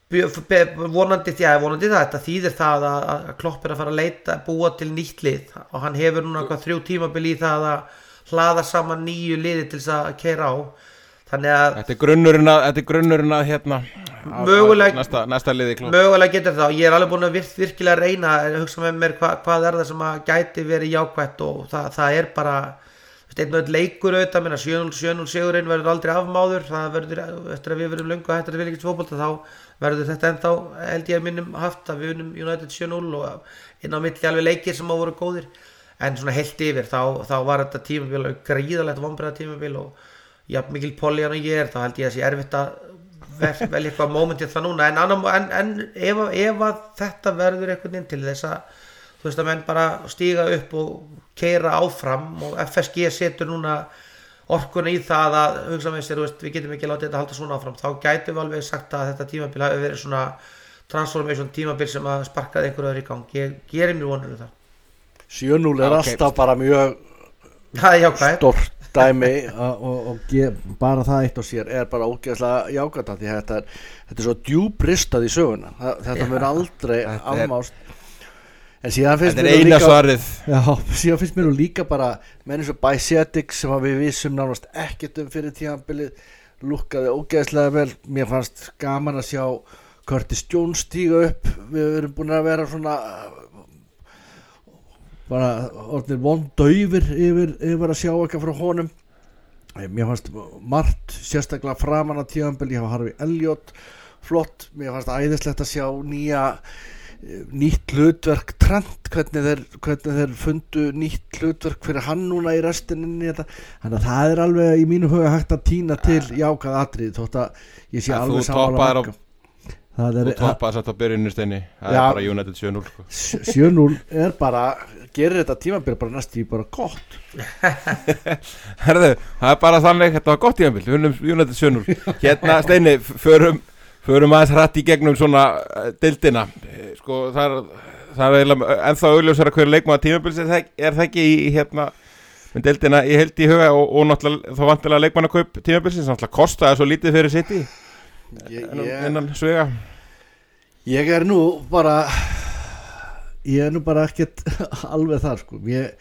vonandi, já, vonandi það þetta þýðir það að, að Klopp er að fara að leita búa til nýtt lið og hann hefur núna eitthvað þrjú tímabil í það að hlaða saman nýju liði til þess að keyra á þannig að þetta er grunnurinn að, þetta er grunnurinn að hérna mögulega, næsta, næsta liði Klopp mögulega getur það og ég er alveg búin að vir, virkilega reyna að hugsa með mér hva, hvað er það sem að gæti verið jákvætt og það, það er bara einn og einn leikur auðvitað minna sjö núll sjö núll sigurinn verður aldrei afmáður það verður, eftir að við verðum löngu að hættar að vilja ekki fótbolta þá verður þetta ennþá held ég að minnum haft að við unum United sjö núll og inn á milli alveg leikir sem á voru góðir en svona heilt yfir þá, þá var þetta tímabil gríðalegt vonbrigða tímabil og já, mikil Poljan og ég er þá held ég að sé erfitt að velja eitthvað momentið það núna en, annan, en, en ef, ef að þetta verður einhvern veginn til þess að þú veist að menn bara stíga upp og keyra áfram og F S G setur núna orkuna í það að hugsa með sér, veist, við getum ekki látið þetta halda svona áfram þá gætum við alveg sagt að þetta tímabil hafi verið svona transformation tímabil sem að sparkaði einhverju öðru í gang ég gerir mér vonur um það sjö núll er okay. Alltaf bara mjög stort dæmi og, og, og ge, bara það eitt og sér er bara ógeðslega jákvæmt því þetta er, þetta er svo djúbristað í söguna Þa, þetta verður aldrei afmást en síðan finnst mér líka svarið. Já, síðan finnst mér líka bara menn eins og Bajcetic sem við vissum nánast ekkert um fyrir tímabilið lúkkaði ógeðslega vel mér fannst gaman að sjá Curtis Jones stíga upp við erum búin að vera svona bara orðnir vondaufir yfir, yfir að sjá eitthvað frá honum mér fannst margt sérstaklega framan að tímabilið hjá Harvey Elliott flott, mér fannst æðislegt að sjá nýja nýtt hlutverk Trent hvernig þeir, hvernig þeir fundu nýtt hlutverk fyrir hann núna í restinni þannig að það er alveg í mínu huga hægt að týna til jákað atrið þótt að ég sé ja, alveg samanlega þú toppaði satt á byrjunni Steini það ja, er bara United sjö núll sko. sjö núll er bara gerir þetta tímabil bara næst í bara gott herðu, það er bara þannig þetta var gott tímabil, við unnum United sjö núll hérna Steini, förum Förum aðeins hratt í gegnum svona deildina, sko það er, það er eiginlega ennþá augljósara hver leikmaður tímabils er það, er það ekki í hérna með deildina í heild í huga og, og náttúrulega þá vantilega leikmannakaup tímabilsins, náttúrulega kostaði svo lítið fyrir City innan svega. Ég er nú bara, ég er nú bara ekkert alveg þar sko, mér,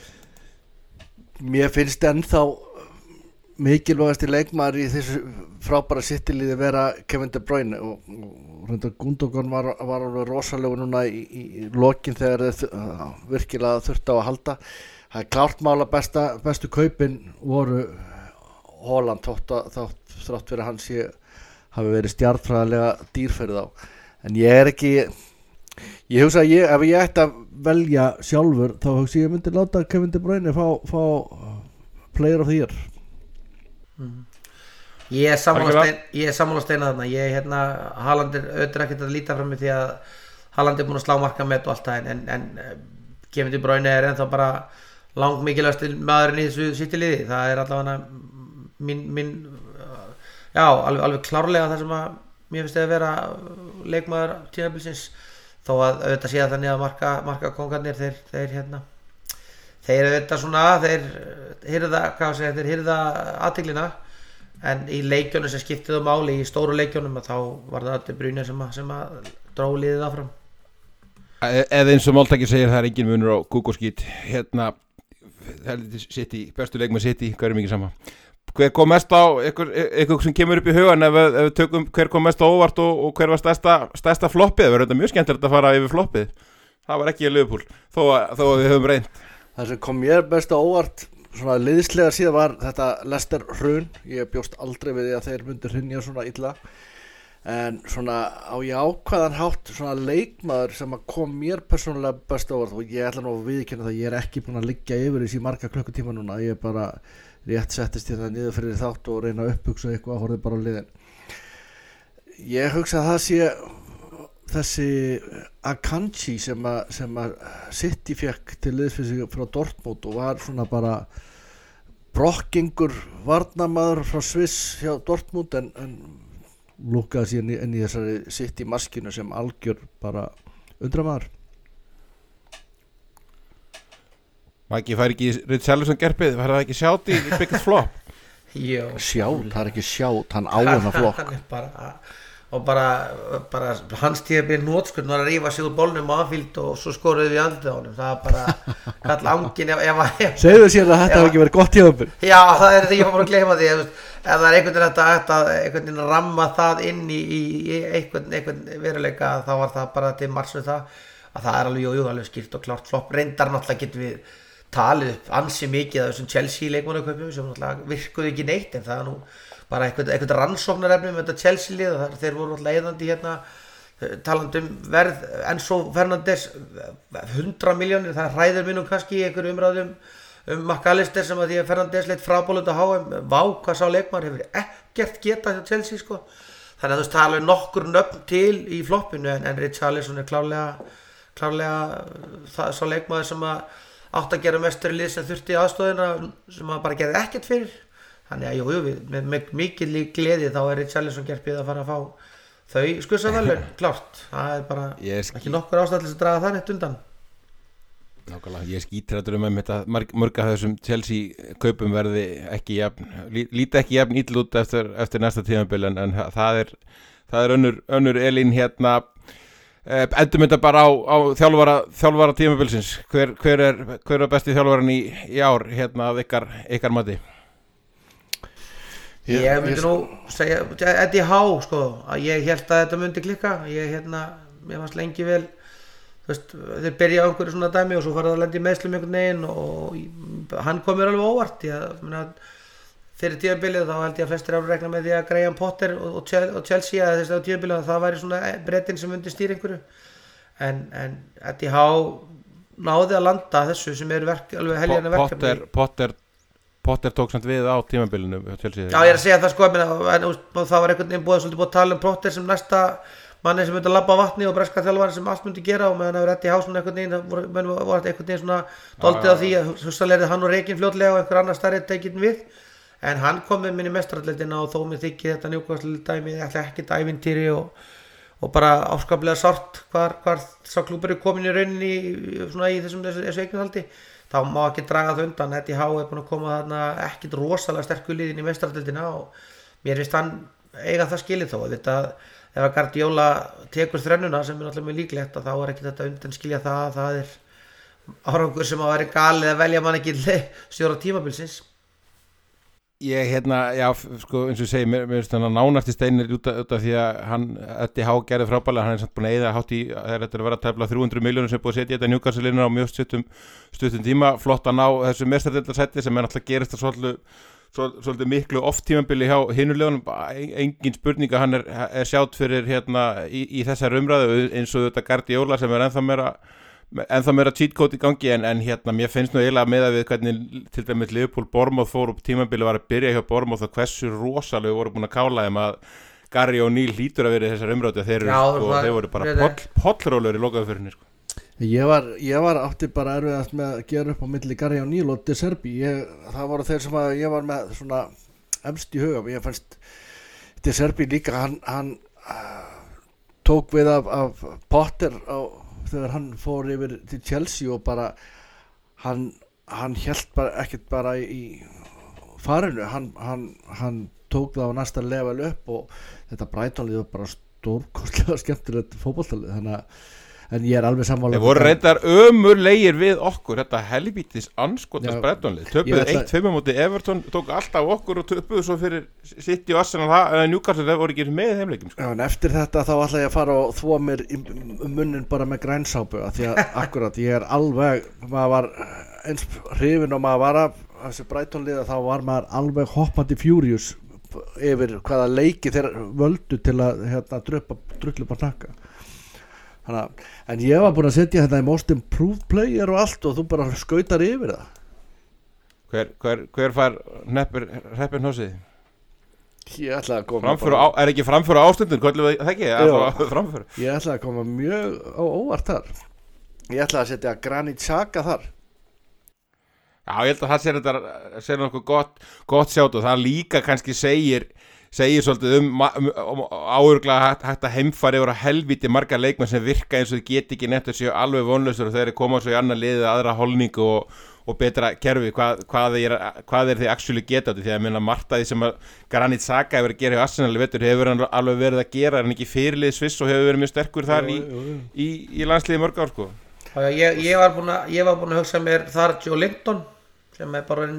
mér finnst ennþá mikilvægasti leikmaður í þessu frábæra City-liði vera Kevin De Bruyne og, og reyndar Gundogan var, var alveg rosalegu núna í, í, í lokin þegar þeir uh, virkilega þurfti á að halda það er klárt mála besta, bestu kaupin voru Haaland þótt þrátt fyrir hans ég hafi verið stjarnfræðilega dýrferð á en ég er ekki ég hugsa að ég, ef ég ætti að velja sjálfur þá hugsa ég myndi láta Kevin De Bruyne fá, fá player of the year Mm. Ég er sammála stein, ég er sammála steina þarna ég er hérna, Haaland er auðvitað ekkert að líta fram með því að Haaland er búin að slá marka með og allt það en, en Kevin De Bruyne er ennþá bara lang mikilvægast maðurinn í þessu City-liði það er allavega mín, mín já, alveg, alveg klárlega það sem að mér finnst að vera leikmaður tímabilsins þó að auðvitað sé að þannig að marka, marka kongarnir þeir, þeir hérna þeir auðvitað svona þeir hirða, hvað segja, þeir hirða athyglinna en í leikjunum sem skiptið á máli í stóru leikjunum þá var það De Bruyne sem að, sem að dró liðið áfram eða eins og Máltaki segir það er engin munur á kúk og skít hérna City, bestu leikmenn City, hverjum ekki sama hver kom mest á, eitthvað sem kemur upp í hugan ef, ef við tökum hver kom mest á óvart og, og hver var stærsta, stærsta floppið það verður mjög skemmtilegt að fara yfir floppið það var ekki í Liverpool þó að, þó að við höfum reynd það sem kom mér best á óvart svona liðslega síðan var þetta Leicester hrun ég bjóst aldrei við því að þeir myndu hrunja svona illa en svona á jákvæðan hátt svona leikmaður sem að kom mér persónulega best á óvart og ég ætla nú að viðurkenna það ég er ekki búin að liggja yfir þessi marga klukkutíma núna ég bara rétt settist ég það niður fyrir þátt og reyna að upphugsa eitthvað og horfði bara á liðin ég hugsa að það sé þessi Akanji sem að, sem að City fekk til liðsfyrir frá Dortmund og var svona bara brokkingur varnarmaður frá Sviss hjá Dortmund en, en lúkaði síðan inn í þessari City maskinu sem algjör bara undramaður Maggi fær ekki Richarlison gerpið fær það ekki sjátt í biggest flop Jó, sjátt, það er ekki sjátt hann á hana flokk hann er bara og bara, bara hans tíðabili nótskurn var að rífa sig úr bólnum á Anfield og svo skoruðu við andlið á honum, það var bara kall angin ef, ef, ef, segðu sér að þetta hafi ekki verið gott tímabil. Já, það er þetta, ég var bara að gleyma því ef, ef það er einhvern veginn þetta að einhvern veginn ramma það inn í, í, í einhvern, einhvern veruleika, þá var það bara til margs við það að það er alveg, jú, jú, alveg skýrt og klárt flopp. Reyndar náttúrulega getum við talið upp ansi mikið af þessum Chelsea leikmannaköpum sem náttúrulega virkuðu ekki neitt, en það er nú bara eitthvað, eitthvað rannsóknarefni með þetta Chelsea lið og þeir voru alltaf eðandi hérna talandi um verð Enzo Fernandes hundra miljónir, það hræður minnum kannski í einhverju umræðum um McAllister sem að því að Fernandes leitt frábólut á H M, vá hvað sá leikmaður hefur ekkert getað hjá Chelsea sko, þannig að þú veist það er alveg nokkur nöfn til í floppinu en, en Richarlison er klárlega klárlega það sá leikmaður sem að átt að gera mestur í lið sem þurfti aðstóðina sem að bara gerði ekkert fyrir. Þannig að jú, jú, við, með, með mikil gleði þá er Richarlison gerpið að fara að fá þau skursavelun, klárt. Það er bara sk... ekki nokkur ástæð til að draga það neitt undan. Nákvæmlega, ég skítrættur um þetta mörg af þessum Chelsea kaupum verði ekki jafn, líti ekki jafn ítl út eftir, eftir næsta tímabil en, en það er, það er önnur, önnur Elín hérna, eh, endum þetta bara á, á þjálfara, þjálfara tímabilsins. Hver, hver, er, hver er besti þjálfaran í, í ár hérna af ykkar, ykkar mati? Ég, ég myndi nú segja Eddie Howe sko, að ég held að þetta myndi klikka, ég hérna, ég fannst lengi vel, þú veist, þeir byrja á einhverju svona dæmi og svo fara það að lenda í meðslum einhvern veginn og hann kom mér alveg óvart, ég meina fyrir tímabilið þá held ég að flestir ára rekna með því að Graham Potter og, og, og Chelsea að þess að tímabilið að það væri svona brettin sem myndi stýra einhverju, en, en Eddie Howe náði að landa þessu sem eru verk, alveg helgjörna verkefni. Potter, Potter Potter tók samt við á tímabilinu Chelsea. Já, ég er að segja það sko, en, en, en það var einhvern veginn búið svolítið búið að tala um Potter sem næsta manni sem myndi að labba á vatni og breska þjálfari sem allt myndi gera og meðan það var Eddie Howe svona einhvern veginn, voru, menn voru einhvern veginn svona doldið á því að hugsalega er hann og Rekin fljótlega og einhver annar stærri tekinn við, en hann kom með minni mestrardeildina og þó með þykki þetta Newcastle dæmi ekkert ævintýri og, og bara áskaplega sárt hvar, hvar sá klúbur er komin í rauninni svona í þessum þessu, þessu eignarhaldi. Þá má ekki draga það undan, Eddie Howe er búin að koma þarna ekkit rosalega sterkur liðin í meistaradeildina og mér finnst hann eiga það skilið þó að þetta, ef að Guardiola tekur þrennuna sem er náttúrulega mjög líklegt að þá er ekki þetta undan skilja það að það er árangur sem að vera galið að velja mann ekki stjóra tímabilsins. Ég hérna, já, sko, eins og ég segi, mér finnst hann að nánast í steinir út af, út af því að hann, Eddie Howe gerði frábælega, hann er samt búin að eyða hátt í, það er að vera að tefla þrjú hundruð miljónir sem er búið að setja þetta Newcastle-inu á mjög stuttum, stuttum tíma, flott að ná þessu meistaradeildarsæti sem er náttúrulega gerist að svolítið, svolítið miklu oft tímabili hjá hinulegunum, engin spurning að hann er, er sjátt fyrir hérna í, í þessar umræðu eins og þetta Guardiola sem er ennþá meira ennþá meira cheat code í gangi en, en hérna mér finnst nú eiginlega með að við hvernig til dæmis Liverpool Bournemouth fór upp tímabili var að byrja hjá Bournemouth og hversu rosalega voru búin að kála þeim að Gary O'Neill hlýtur að vera í þessar umræðu þeir, Já, sko, var, þeir voru bara poll, pollrólur í lokaðufyrinni sko. Ég var, ég var átti bara erfiðast með að gera upp á milli Gary O'Neill og De Zerbi, ég, það voru þeir sem að ég var með svona emst í huga, ég fannst De Zerbi líka, hann, hann uh, tók við af, af Potter á þegar hann fór yfir til Chelsea og bara hann, hann hélt bara ekkert bara í farinu, hann, hann, hann tók það á næsta level upp og þetta Brighton-lið var bara stórkostlega skemmtilegt fótboltalið, þannig að en ég er alveg sammála. Þeir voru reyndar ömurlegir við okkur, þetta helvítis anskotans Brighton-lið, töpuðu eitt fimm á móti Everton, tók alltaf okkur og töpuðu svo fyrir City og Arsenal, en Newcastle þeir voru ekki með heimleikum. Sko. Já, en eftir þetta þá ætla ég að fara og þvo mér í munnin bara með grænsápu, af því að akkurat ég er alveg, maður var eins hrifinn og maður var af þessu Brighton-lið þá var maður alveg hoppandi furious yfir hvaða leiki þeir völdu til að hérna druppa drullupa hnakka. Hanna, en ég var búin að setja þetta í most improved player og allt og þú bara skautar yfir það. Hver, hver, hver fær hneppir hreppir hnossið? Ég ætla að koma framföru á, er ekki framföru ástundin, hvað er það ekki? Framföru. Ég ætla að koma mjög á óvart þar. Ég ætla að setja Granit Xhaka þar. Já, ég held að það sér þetta sér nokkuð gott, gott sjátt og það líka kannski segir segir svolítið um, um, um áurglega hægt, hægt að heimfari yfir að helviti marga leikmenn sem virka eins og þið geti ekki nefnt að séu alveg vonlausur og þeir koma svo í annar liðið aðra holningu og, og betra kerfi, hvað, hvað, er, hvað er þið actually geta því að minna margt að því sem að Granit Xhaka hefur að gera í Arsenal vetur hefur hann alveg verið að gera, hann ekki fyrirlið Sviss og hefur verið mjög sterkur þar í, í, í landsliði mörg ár sko. ég, ég var búin að ég var búin að hugsa mér þar Joe Linton sem er bara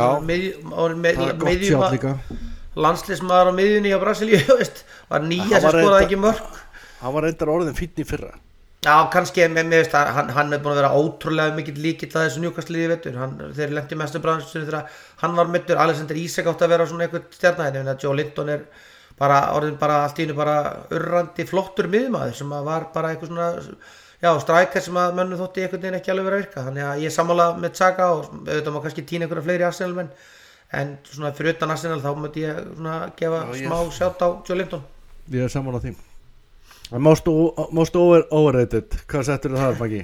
miðjum landsliðsmaður á miðjunni á Brasilíu var nýja sem skoraði ekki mörg hann var reyndar orðin fínn í fyrra. Já, kannski með mér veist að hann, hann er búin að vera ótrúlega mikill líkill að þessu Newcastle-liði vetur hann, þeir lentu mestu bræðstunni þegar hann var mittur, Alexander Isak átti að vera svona einhvern stjarnæðin en að Joe Linton er bara orðin bara allt í einu bara urrandi flottur miðmaður sem var bara eitthvað svona já, striker sem að mönnum þótti einhvern veginn ekki alveg vera að virka þannig að ég sammála með Xhaka og auðvitað má kannski tína einhverja fleiri Arsenal-menn en svona fyrir utan Arsenal þá myndi ég svona gefa já, smá ég... sjátt á Joe Linton. Ég er sammála því. Most, most over, overrated, hvað settur það Maggi?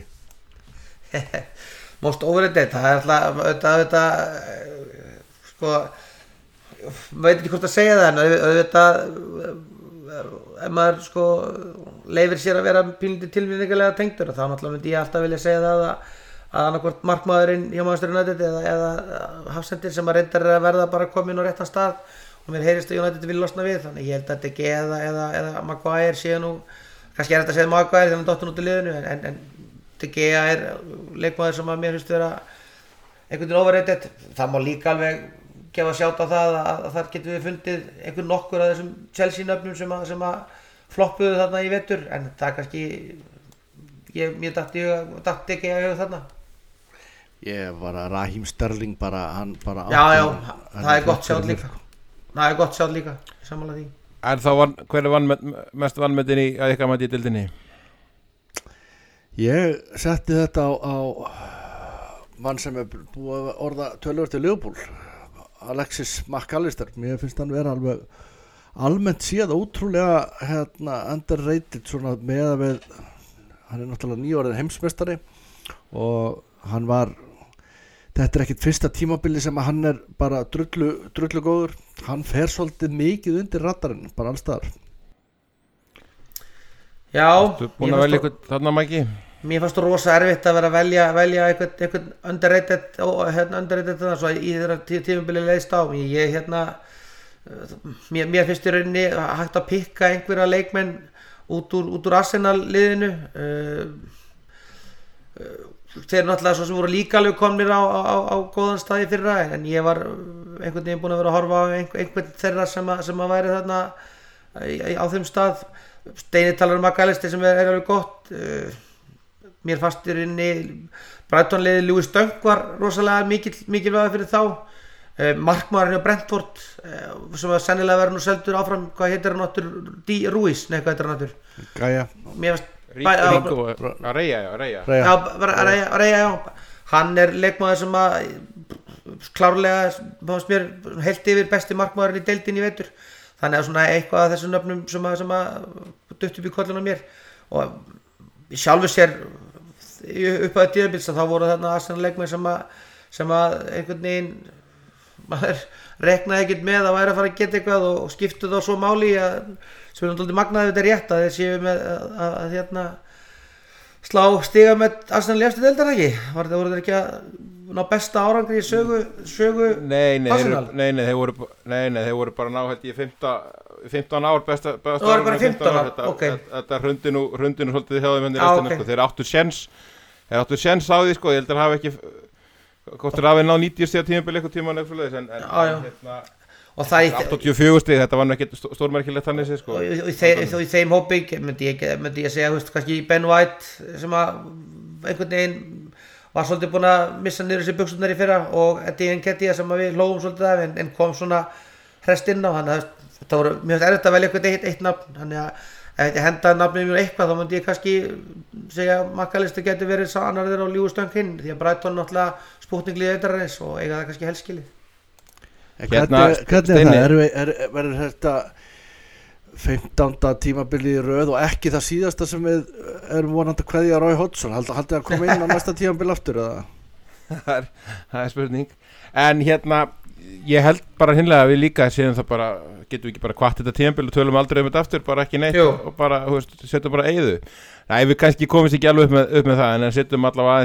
Most overrated, það er alltaf þetta sko veit ekki hvort að segja það en auðvitað ef maður sko leifir sér að vera pínlítið tilvíðingarlega tengdur þá náttúrulega myndi ég alltaf vilja segja það að, að annarkvort markmaðurinn hjá Manchester United eða, eða hafsendir sem að reyndar að verða bara komin á réttan stað og mér heyrist að United vil losna við þannig ég held að D G eða, eða, eða Maguire séu nú kannski er þetta að segja Maguire þegar hann dottur út í liðinu en, en, en D G er leikmaður sem að mér finnst vera einhvern veginn overrated það má líka alveg gefa sjátt á það að, að þar getum við fundið einhvern nokkur af þessum Chelsea-nöfnum sem að, sem að floppuðu þarna í vetur en það er kannski ég, mér datti D G að huga þarna ég var að Raheem Sterling bara hann bara já já, það er gott sjátt líka það er gott sjátt líka, sammála því En þá van, hver er van, mest vannmetin í að ykkar mati í dildinni? Ég setti þetta á, á mann sem er búið að orða tölur til Liverpool Alexis McAllister mér finnst hann vera alveg almennt séð ótrúlega hérna, underrated svona með að við hann er náttúrulega nýjórið heimsmeistari og hann var þetta er ekkit fyrsta tímabili sem að hann er bara drullu, drullu góður hann fer svolítið mikið undir radarinn bara alls staðar Já Þú búin að velja eitthvað þarna Maggi? Mér fannst þú rosa erfitt að vera að velja, velja eitthvað, eitthvað underrated og hérna underrated þannig svo í þeirra tímabili leiðst á ég hérna mér, mér finnst í rauninni hægt að pikka einhverja leikmenn út úr, út úr Arsenal liðinu uh, uh, þeir náttúrulega svo sem voru líka alveg komnir á, á, á góðan staði fyrra en ég var einhvern veginn búin að vera að horfa á einhver, einhvern þeirra sem að, sem að væri þarna á þeim stað Steini talar um McAllister sem er, er alveg gott mér fannst í rauninni Brighton-liðið Lewis Dunk var rosalega mikil, mikilvægur fyrir þá markmaðurinn hjá Brentford sem var sennilega verið nú seldur áfram hvað heitir hann áttur Di Ruiz, nei hvað heitir hann áttur Gaia mér fannst Ringo, Reyja, já, Reyja Já, Reyja, já hann er leikmaður sem að klárlega, fannst mér heilt yfir besti markmaðurinn í deildinni í vetur þannig að svona eitthvað af þessum nöfnum sem að, sem að dutt upp í kollunum mér og sjálfur sér upp að tíðabils að þá voru þarna Arsenal leikmenn sem að, sem að einhvern veginn maður reknaði ekkert með að væri að fara að geta eitthvað og, og skiptu þá svo máli að sem er náttúrulega magnaði þetta er rétt að þeir séu með að, að, að hérna slá stiga með Arsenal í eftir deildar ekki var það voru þeir ekki að ná besta árangri í sögu, sögu nei, nei, Arsenal nei, nei, þeir voru, nei, nei, þeir voru bara ná held ég fimmtán ár besta, besta það voru bara fimmtán ár, þetta, ok þetta, þetta hrundinu, hrundinu svolítið hjá þeim henni ah, restina, okay. sko, þeir áttu sjens þeir áttu sjens á því sko, ég held að hafa ekki hvort þeir hafi náð níutíu stiga tímabil eitthvað tíma en eitthvað en, en, ah, en hérna og það í áttatíu og fjögur stig, þetta var nú ekkert stórmerkilegt þannig séð sko. og í þeim, þeim hópi myndi ég, myndi ég segja, veist, kannski Ben White sem að einhvern veginn var svolítið búin að missa niður þessi buxurnar í fyrra og Eddie Nketiah sem að við hlófum svolítið af en, en kom svona hrest inn á hann þetta voru mjög erfitt að velja eitthvað eitt, eitt nafn þannig að ef ég henda nafnið mjög eitthvað þá myndi ég kannski segja að McAllister geti verið sá annar þeirra á Lewis Dunk hinn því að Brighton náttúrulega spútninglið eitthvað og eiga það kannski helskilið Hérna, hvernig er það? Er, er, verður þetta fimmtánda tímabili í röð og ekki það síðasta sem við erum vonandi að kveðja Roy Hodgson haldið haldi að koma inn á næsta tímabili aftur eða? það, er, það er spurning en hérna ég held bara hinnlega að við líka séum það bara getum við ekki bara kvart þetta tímabili og tölum aldrei um þetta aftur bara ekki neitt og, og bara veist, setjum bara eyðu Nei, við kannski komumst ekki alveg upp með, upp með það en setjum allavega aðeins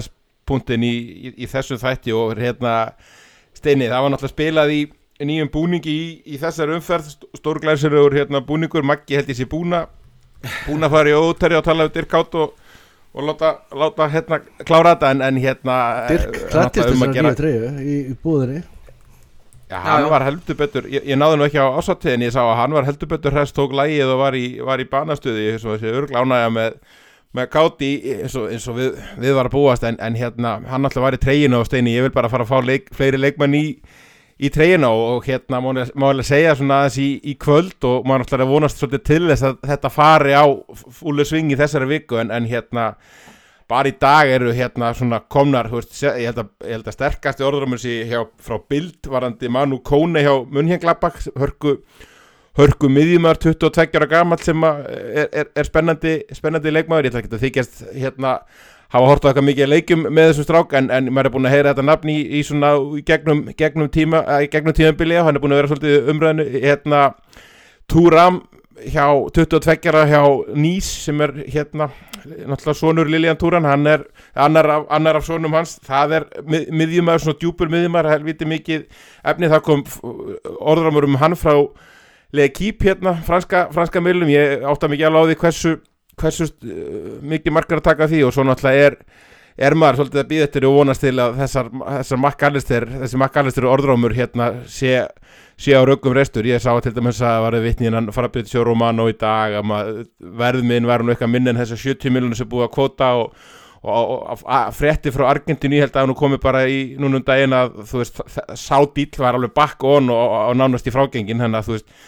hápunktin í, í, í þessum þætti og hérna Steini, það var náttúrulega spilað í nýjum búningi í, í þessar umferð, stórglæsilegur hérna búningur, Maggi held ég sé búna búna að fara í ótæri og tala um Dirk Átt og, og láta, láta hérna klára þetta en, en hérna Dirk hrættist þessar nýju treyju í, í búðinni. Já, hann já, var heldur betur, ég, ég náði nú ekki á ásáttíðin, ég sá að hann var heldur betur hress, tók lagið og var í, var í banastöði, eins og þessi örglánægja með, með káti eins og, eins og við, við var að búast, en, en hérna, hann alltaf var í treyjuna og Steini, ég vil bara fara að fá leik, fleiri leikmenn í, í treyjuna og, og hérna má alveg segja svona aðeins í, í kvöld og maður alltaf er að vonast svolítið til þess að þetta fari á fúlu sving í þessari viku, en, en hérna, bara í dag eru hérna svona komnar, þú veist, ég held að, ég held að sterkasti orðrumur sé hjá frá Bild varandi Manu Kone hjá Mönchengladbach, hörku, hörku miðjumar tuttugu og tveggja ára gamall sem er, er, er spennandi, spennandi leikmaður, ég ætla ekki að þykjast hérna hafa hort á eitthvað mikið leikjum með þessum strák, en, en maður er búin að heyra þetta nafn í, í svona gegnum, gegnum tíma, gegnum tímabili og hann er búin að vera svolítið umræðinu, hérna Thuram hjá tuttugu og tveggja ára hjá Nice sem er hérna náttúrulega sonur Lilian Thuram, hann er annar af, annar af sonum hans, það er mið, miðjumæður, svona djúpur miðjumæður, helviti mikið efni, það kom orðramur um hann frá L'Équipe hérna, franska, franska miðlum, ég átta mikið alveg á því hversu, hversu uh, mikið margar að taka því og svo náttúrulega er er maður svolítið að býða eftir og vonast til að þessar, þessar McAllister, þessi McAllister orðrómur hérna sé, sé á röggum restur. Ég sá til dæmis að var vitni innan Fabrizio Romano í dag að verðminn var nú eitthvað minni en þessar sjötíu milljónir sem búið að kvóta og, og, og, og frétti frá Argentínu, ég held að nú komið bara í núna um daginn að þú veist sá dýll var alveg back on og, og nánast í frágengin, þannig að þú veist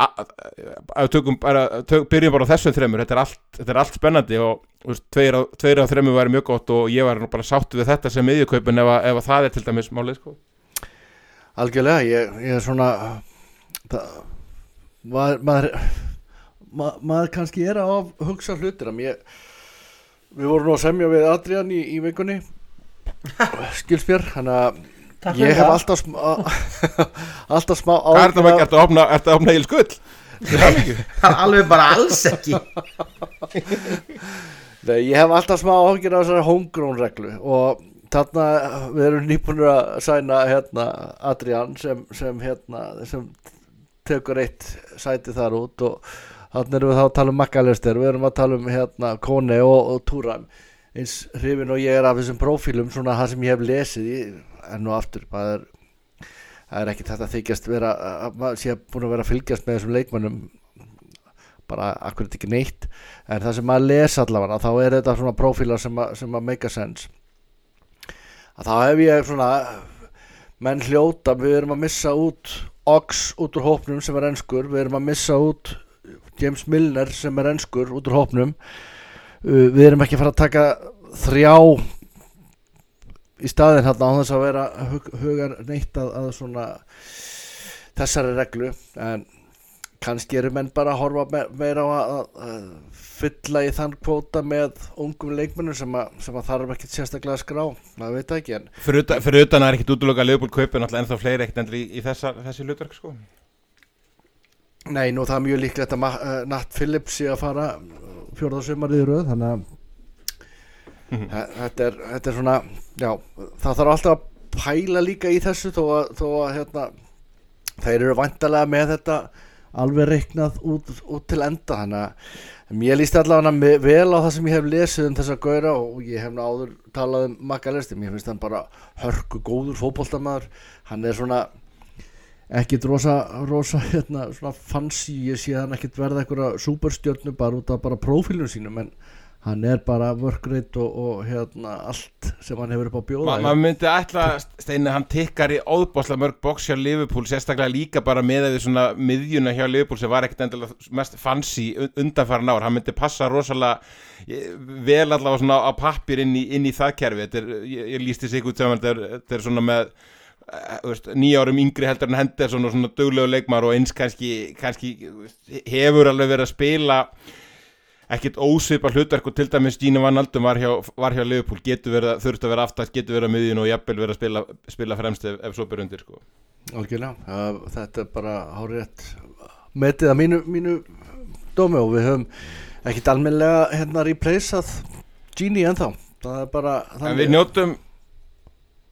að tökum bara, tök, byrjum bara á þessum þremur, þetta er allt, þetta er allt spennandi og veist, tveir, á, tveir á þremur væri mjög gott og ég var nú bara sáttu við þetta sem miðjukaupin ef, ef að það er til dæmis málið sko. Algjörlega, ég, ég er svona það, maður, maður, maður, maður kannski er að hugsa hlutir að ég, við vorum nú að semja við Adrian í, í vikunni skilspjör, þannig að ég hef alltaf smá alltaf smá áhuga. Hvað er þetta með að opna, ertu að opna heil skull? Alveg bara alls ekki. Nei, ég hef alltaf smá áhyggjur af þessari homegrown reglu og þarna við erum nýbúnir að sæna hérna Adrian sem, sem hérna sem tekur eitt sæti þar út og þarna erum við þá að tala um McAllister, við erum að tala um hérna Kone og, og Thuram, eins hrifin og ég er af þessum prófílum svona það sem ég hef lesið í enn og aftur, það er, það er ekki þetta þykjast vera að maður sé búin að vera að fylgjast með þessum leikmönnum bara akkurat ekki neitt, en það sem maður les allavega, þá er þetta svona prófílar sem að, sem að make a sense að þá hef ég svona menn hljóta, við erum að missa út Ox út úr hópnum sem er enskur, við erum að missa út James Milner sem er enskur út úr hópnum, við erum ekki að fara að taka þrjá í staðinn hérna á þess að vera hug, hugar neitt að, að svona þessari reglu, en kannski eru menn bara að horfa me, meira á að, að fylla í þann kvóta með ungum leikmennum sem, sem að þarf ekki sérstaklega að skrá, maður veit ekki en fyrir utan, fyrir utan er ekkit útlöka Liverpool kaupin alltaf ennþá fleiri ekkert endur í, í þessa, þessi hlutverk sko. Nei, nú það er mjög líklegt að uh, Nat Phillips sé að fara fjórða sumarið í röð, þannig að Mm-hmm. Þetta, er, þetta er svona já, það þarf alltaf að pæla líka í þessu þó að, þó að hérna, þeir eru væntanlega með þetta alveg reiknað út, út til enda, þannig að mér líst allavega vel á það sem ég hef lesið um þessa gaura og ég hef náður talað um McAllister, mér finnst hann bara hörku góður fótboltamaður, hann er svona ekkit rosa, rosa hérna, svona fancy, ég sé hann ekkit verða einhverja superstjörnu bara út af bara prófílunum sínum, en hann er bara work rate og, og hérna allt sem hann hefur upp á bjóða. Ma, maður myndi ætla, Steini, hann tikkar í óðbóðslega mörg box hjá Liverpool, sérstaklega líka bara með því svona miðjuna hjá Liverpool sem var ekkert endilega mest fancy undanfarin ár. Hann myndi passa rosalega vel allavega svona á pappir inn í, inn í það kerfi. Þetta er, ég, ég lísti sig út sem þetta er, þetta er svona með Veist, nýja árum yngri heldur en Henderson og svona duglegu leikmaður og eins kannski, kannski hefur alveg verið að spila ekkert ósvipa hlutverk og til dæmis Gini Van Aldum var hjá, var hjá Liverpool, getur verið, þurft að vera aftast, getur verið að miðjun og jafnvel verið að spila, spila fremst ef, ef svo ber undir sko. Algjörlega, uh, þetta er bara hárétt metið að mínu, mínu dómi og við höfum ekkert almennilega hérna replaceað Gini ennþá, það er bara en við njótum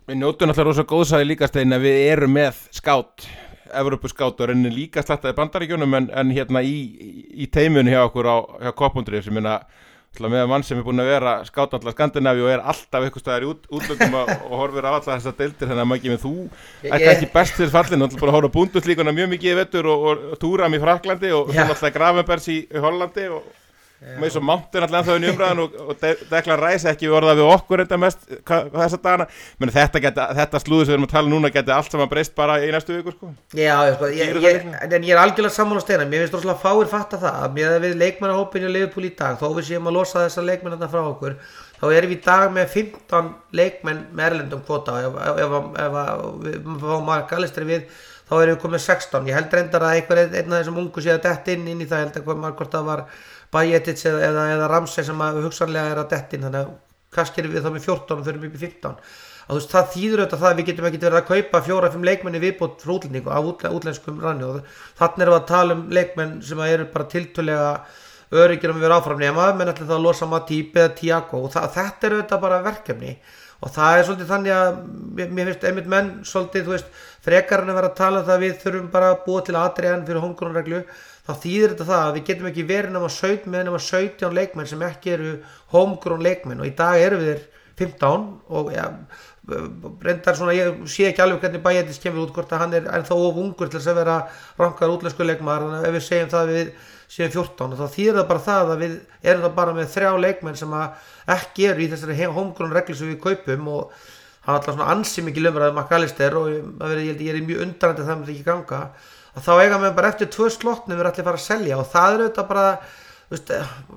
Við njótum alltaf rosa góðsæði líka Steinn að við erum með skát Evrópuskátt og rauninni líka slattaði Bandaríkjunum en, en hérna í, í teimunni hjá okkur á hjá Koppundri sem minna með mann sem er búin að vera skátt alltaf Skandinavíu og er alltaf eitthvað staðar í út, útlöndum og, og horfir á alltaf þessar deildir þannig að maður ekki með þú ekki ekki best fyrir fallin og bara horfa á Bundesliga mjög mikið í vettur og, og, og túram í Fraklandi og svo alltaf Gravenbergs í, í Hollandi og með svo Mountain alltaf ennþá inn í umræðan og, og De Declan Rice ekki við orðað við okkur enda mest þessa dagana menn þetta, geti, þetta slúður sem við erum að tala núna geti allt saman breyst bara í næstu viku sko. Já, sko, ég, ég, en ég er algjörlega sammála Steina mér finnst rosalega fáir fatta það að með við leikmannahópinn í Liverpool í dag þó við séum að losa þessa leikmenn þarna frá okkur þá erum við í dag með fimmtán leikmenn með erlendum kvóta ef, ef, ef, ef við fáum Mark Allister við þá erum við komið sextán ég held reyndar að einhver einn af þessum ungu sé að detta inn, inn í það held að hvað margórt það var Bajetic eða, eða, eða Ramsey sem að hugsanlega er að detta inn þannig að kannski erum við þá með fjórtán og fyrir upp í fimmtán að þú veist það þýður auðvitað það að við getum ekki verið að kaupa fjóra fimm leikmenn í viðbót frá útlendingu af útlenskum ranni og þannig erum við að tala um leikmenn sem eru bara tiltölulega öryggir um að vera áfram nema menn ætla það að losa Matip eða Thiago og það, þetta er auðvitað bara verkefni og það er svolítið þannig að mér finnst einmitt menn svolítið þú veist frekar en að vera að tala um það að við þurfum bara að búa til Adrian fyrir homegrown-reglu þá þýðir þetta það að við getum ekki verið nema sautján með nema sautján leikmenn sem ekki eru homegrown leikmenn og í dag eru við fimmtán og ja, reyndar svona ég sé ekki alveg hvernig Bajetis kemur út hvort að hann er ennþá of ungur til þess að vera rankar útlensku leikmaður þannig að ef við segjum það að við séum fjórtán og þá þýðir það bara það að við erum það bara með þrjá leikmenn sem að ekki eru í þessari homegrown reglu sem við kaupum og það er alltaf svona ansi mikið lumraði Mark Allister og ég held ég er mjög undrandi það með ekki ganga að þá eiga með bara eftir tvö slottnum við allir fara að selja og það er auðvitað bara, veist,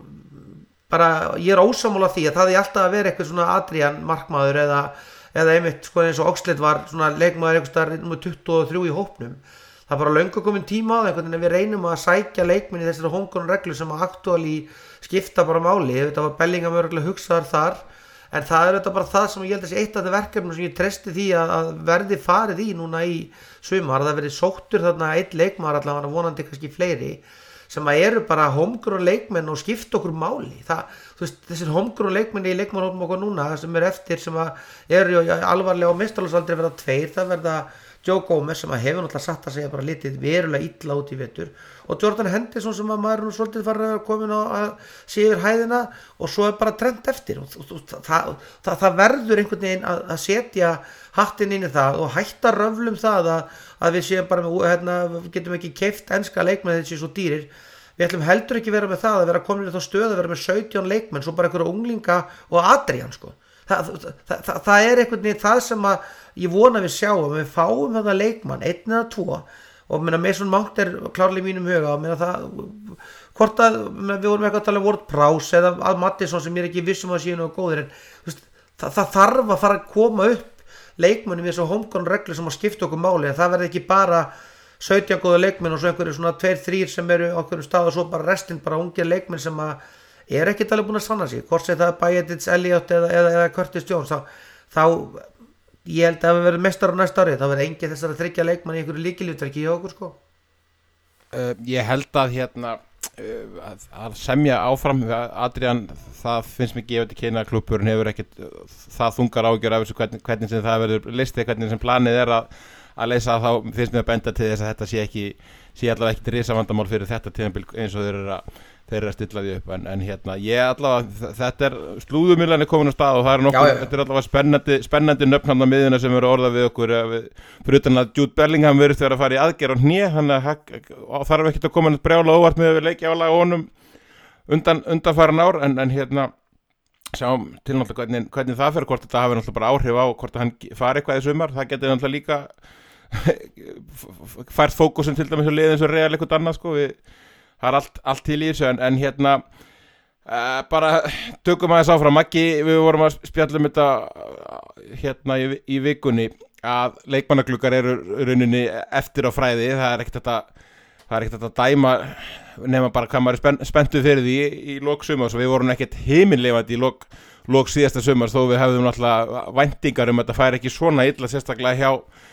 bara ég er ósammála því að það er alltaf að vera eitthvað svona Adrian markmaður eða, eða einmitt sko eins og Oxlade var svona leikmaður eitthvað starf nummer tuttugu og þrjú í hópnum það er bara löngu komin tíma á það einhvern veginn við reynum að sækja leikmenn í þessari homegrown reglu sem að aktuáli skipta bara máli þetta var Bellingham örgulega hugsaðar þar en það er þetta bara það sem ég held að sé eitt af þetta verkefnum sem ég treysti því að, að verði farið í núna í sumar að það verði sóttur þarna eitt leikmaður allavega vonandi kannski fleiri sem að eru bara homegrown leikmenn og skipta okkur máli það, þú veist, þessir homegrown leikmenn í leikmannhópum okkur núna sem er eftir sem að eru alvarlega á meistaralóðsaldri verða tveir það verða Joe Gomez sem að hefur náttúrulega satt að segja bara litið verulega illa út í vetur og Jordan Henderson sem að maður nú svolítið farið að komin á að sé yfir hæðina og svo er bara trend eftir og það, það, það, það verður einhvern veginn að, að setja hattinn inn í það og hætta röflum það að, að við séum bara með, hérna, getum ekki keypt enska leikmenn þessi svo dýrir við ætlum heldur ekki vera með það að vera komin í þá stöð að vera með sautján leikmenn svo bara einhverja unglinga og Adrian sko Það, það, það, það er einhvern veginn það sem að ég vona við sjáum við fáum þetta leikmann, einn eða tvo og minna Mason Mount er klárlega í mínum huga og minna það hvort að minna, við vorum eitthvað að tala um Ward Prowse eða að Mattisson sem ég er ekki vissum að séu nú góðir en veist, það, það þarf að fara að koma upp leikmannum við þessu homegrown reglu sem að skipta okkur máli en það verði ekki bara sautján góða leikmenn og svo einhverju svona tveir þrír sem eru okkur stað og svo bara restin bara ungir leikmenn sem að er ekki alveg búin að sanna sig hvort sem það er Bajetic, Elliot eða, eða, eða Curtis Jones þá, þá ég held að það verður mestar á næsta ári þá verður engin þessar að þryggja leikmann í einhverju líkilutverki hjá okkur sko uh, Ég held að hérna uh, að, að semja áfram Adrian, það finnst mér gefið til kynna að klúbburinn hefur ekkert uh, það þungar ágjör af þessu hvernig, hvernig sem það verður listið, hvernig sem planið er að, að leysa þá finnst mér að benda til þess að þetta sé ekki sé allavega ekkert risavandamál fyrir þetta tímabil eins og þeir eru að þeir eru að stilla því upp en, en hérna ég allavega þetta er slúðumillan er komin á stað og það er nokkuð þetta er allavega spennandi, spennandi nöfn hann á miðjuna sem eru orðað við okkur við, fyrir utan að Jude Bellingham verið þegar að fara í aðgerð á hné þannig að þarf ekkert að koma að brjála óvart með að við leikja álag á honum undan, undanfarin ár en, en hérna sjáum til náttúrulega hvernig, hvernig það fyrir hvort þetta hafi náttúrulega bara áhrif á hvort hann fari eitthvað í sumar það getur náttúrulega líka fært fókusin til dæmis á liðin eins og Real eitthvað annað sko við það er allt, allt til í þessu en, en hérna uh, bara tökum aðeins áfram Maggi, við vorum að spjalla um þetta hérna í, í vikunni að leikmannagluggar eru rauninni eftir á fræði það er ekkert þetta það er ekkert þetta dæma nema bara hvað maður er spenn, spenntur fyrir því í, í lok sumars og við vorum ekkert himinlefandi í lok, lok síðasta sumars þó við hefðum náttúrulega væntingar um að þetta færi ekki svona illa sérstaklega hjá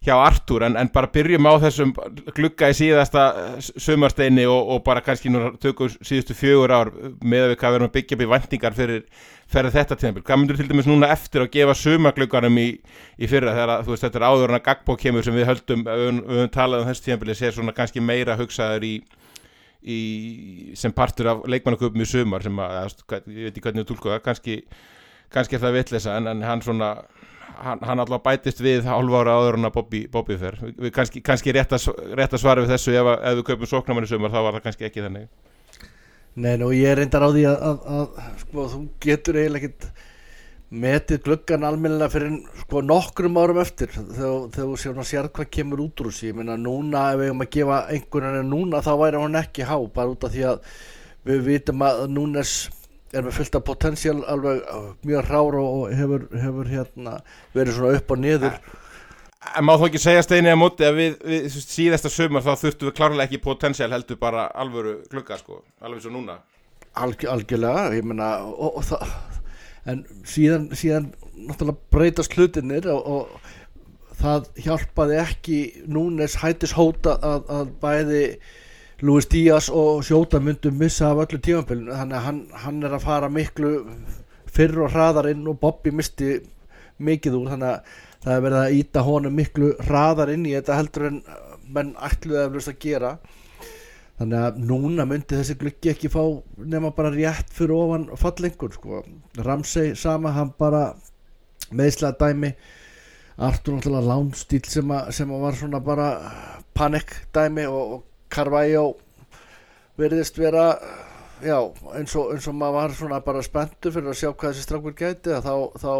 hjá Artur en, en bara byrjum á þessum glugga í síðasta sumarsteini og, og bara kannski nú tökum síðustu fjögur ár með að við hvað verðum að byggja upp í væntingar fyrir, fyrir þetta tímabil. Hvað myndir til dæmis núna eftir að gefa sumarglugganum í, í fyrra þegar að, þú veist, þetta er áður en að Gagbo kemur sem við höldum, við höfum talað um þessu tímabili, sé svona kannski meira hugsaður í Í, sem partur af leikmannaköpum í sumar sem að, ég veit ekki hvernig þú túlkuð það, kannski, kannski er það vitleysa en, en hann svona, hann, hann alltaf bætist við hálfa ára áður en að Bobby, Bobby fer. Við, við kannski, kannski rétt að, rétt að svara við þessu ef, ef við kaupum sóknarmann í sumar þá var það kannski ekki þannig. Nei, nú ég er reyndar á því að, að, að sko, þú getur eiginlega ekkert metið gluggan almennilega fyrir sko nokkrum árum eftir þegar þú sér sér hvað kemur út úr þessu. Ég meina núna ef við eigum að gefa einhvern en núna þá væri hún ekki há bara út af því að við vitum að Núnes er með fullt af potential alveg mjög hrár og hefur, hefur hérna verið svona upp og niður. En má þó ekki segja Steini að móti að við, við síðasta sumar þá þurftum við klárlega ekki potential heldur bara alvöru glugga sko, alveg svo núna. Alg, algjörlega, ég meina og, og það en síðan, síðan náttúrulega breytast hlutinir og, og það hjálpaði ekki Núnes hættis hóta að, að bæði Luis Díaz og Sjóta myndu missa af öllu tímabilinu, þannig að hann, hann er að fara miklu fyrr og hraðar inn og Bobby misti mikið úr, þannig að það er verið að ýta honum miklu hraðar inn í þetta heldur en menn ætluðu eflaust að gera. Þannig að núna myndi þessi gluggi ekki fá nema bara rétt fyrir ofan fallengur sko. Ramsey sama, hann bara meiðslega dæmi. Artur náttúrulega lánstíl sem, a, sem a var svona bara panik dæmi og, og Carvalho veriðist vera já, eins og, eins og maður var svona bara spenntur fyrir að sjá hvað þessi strákur gæti þá,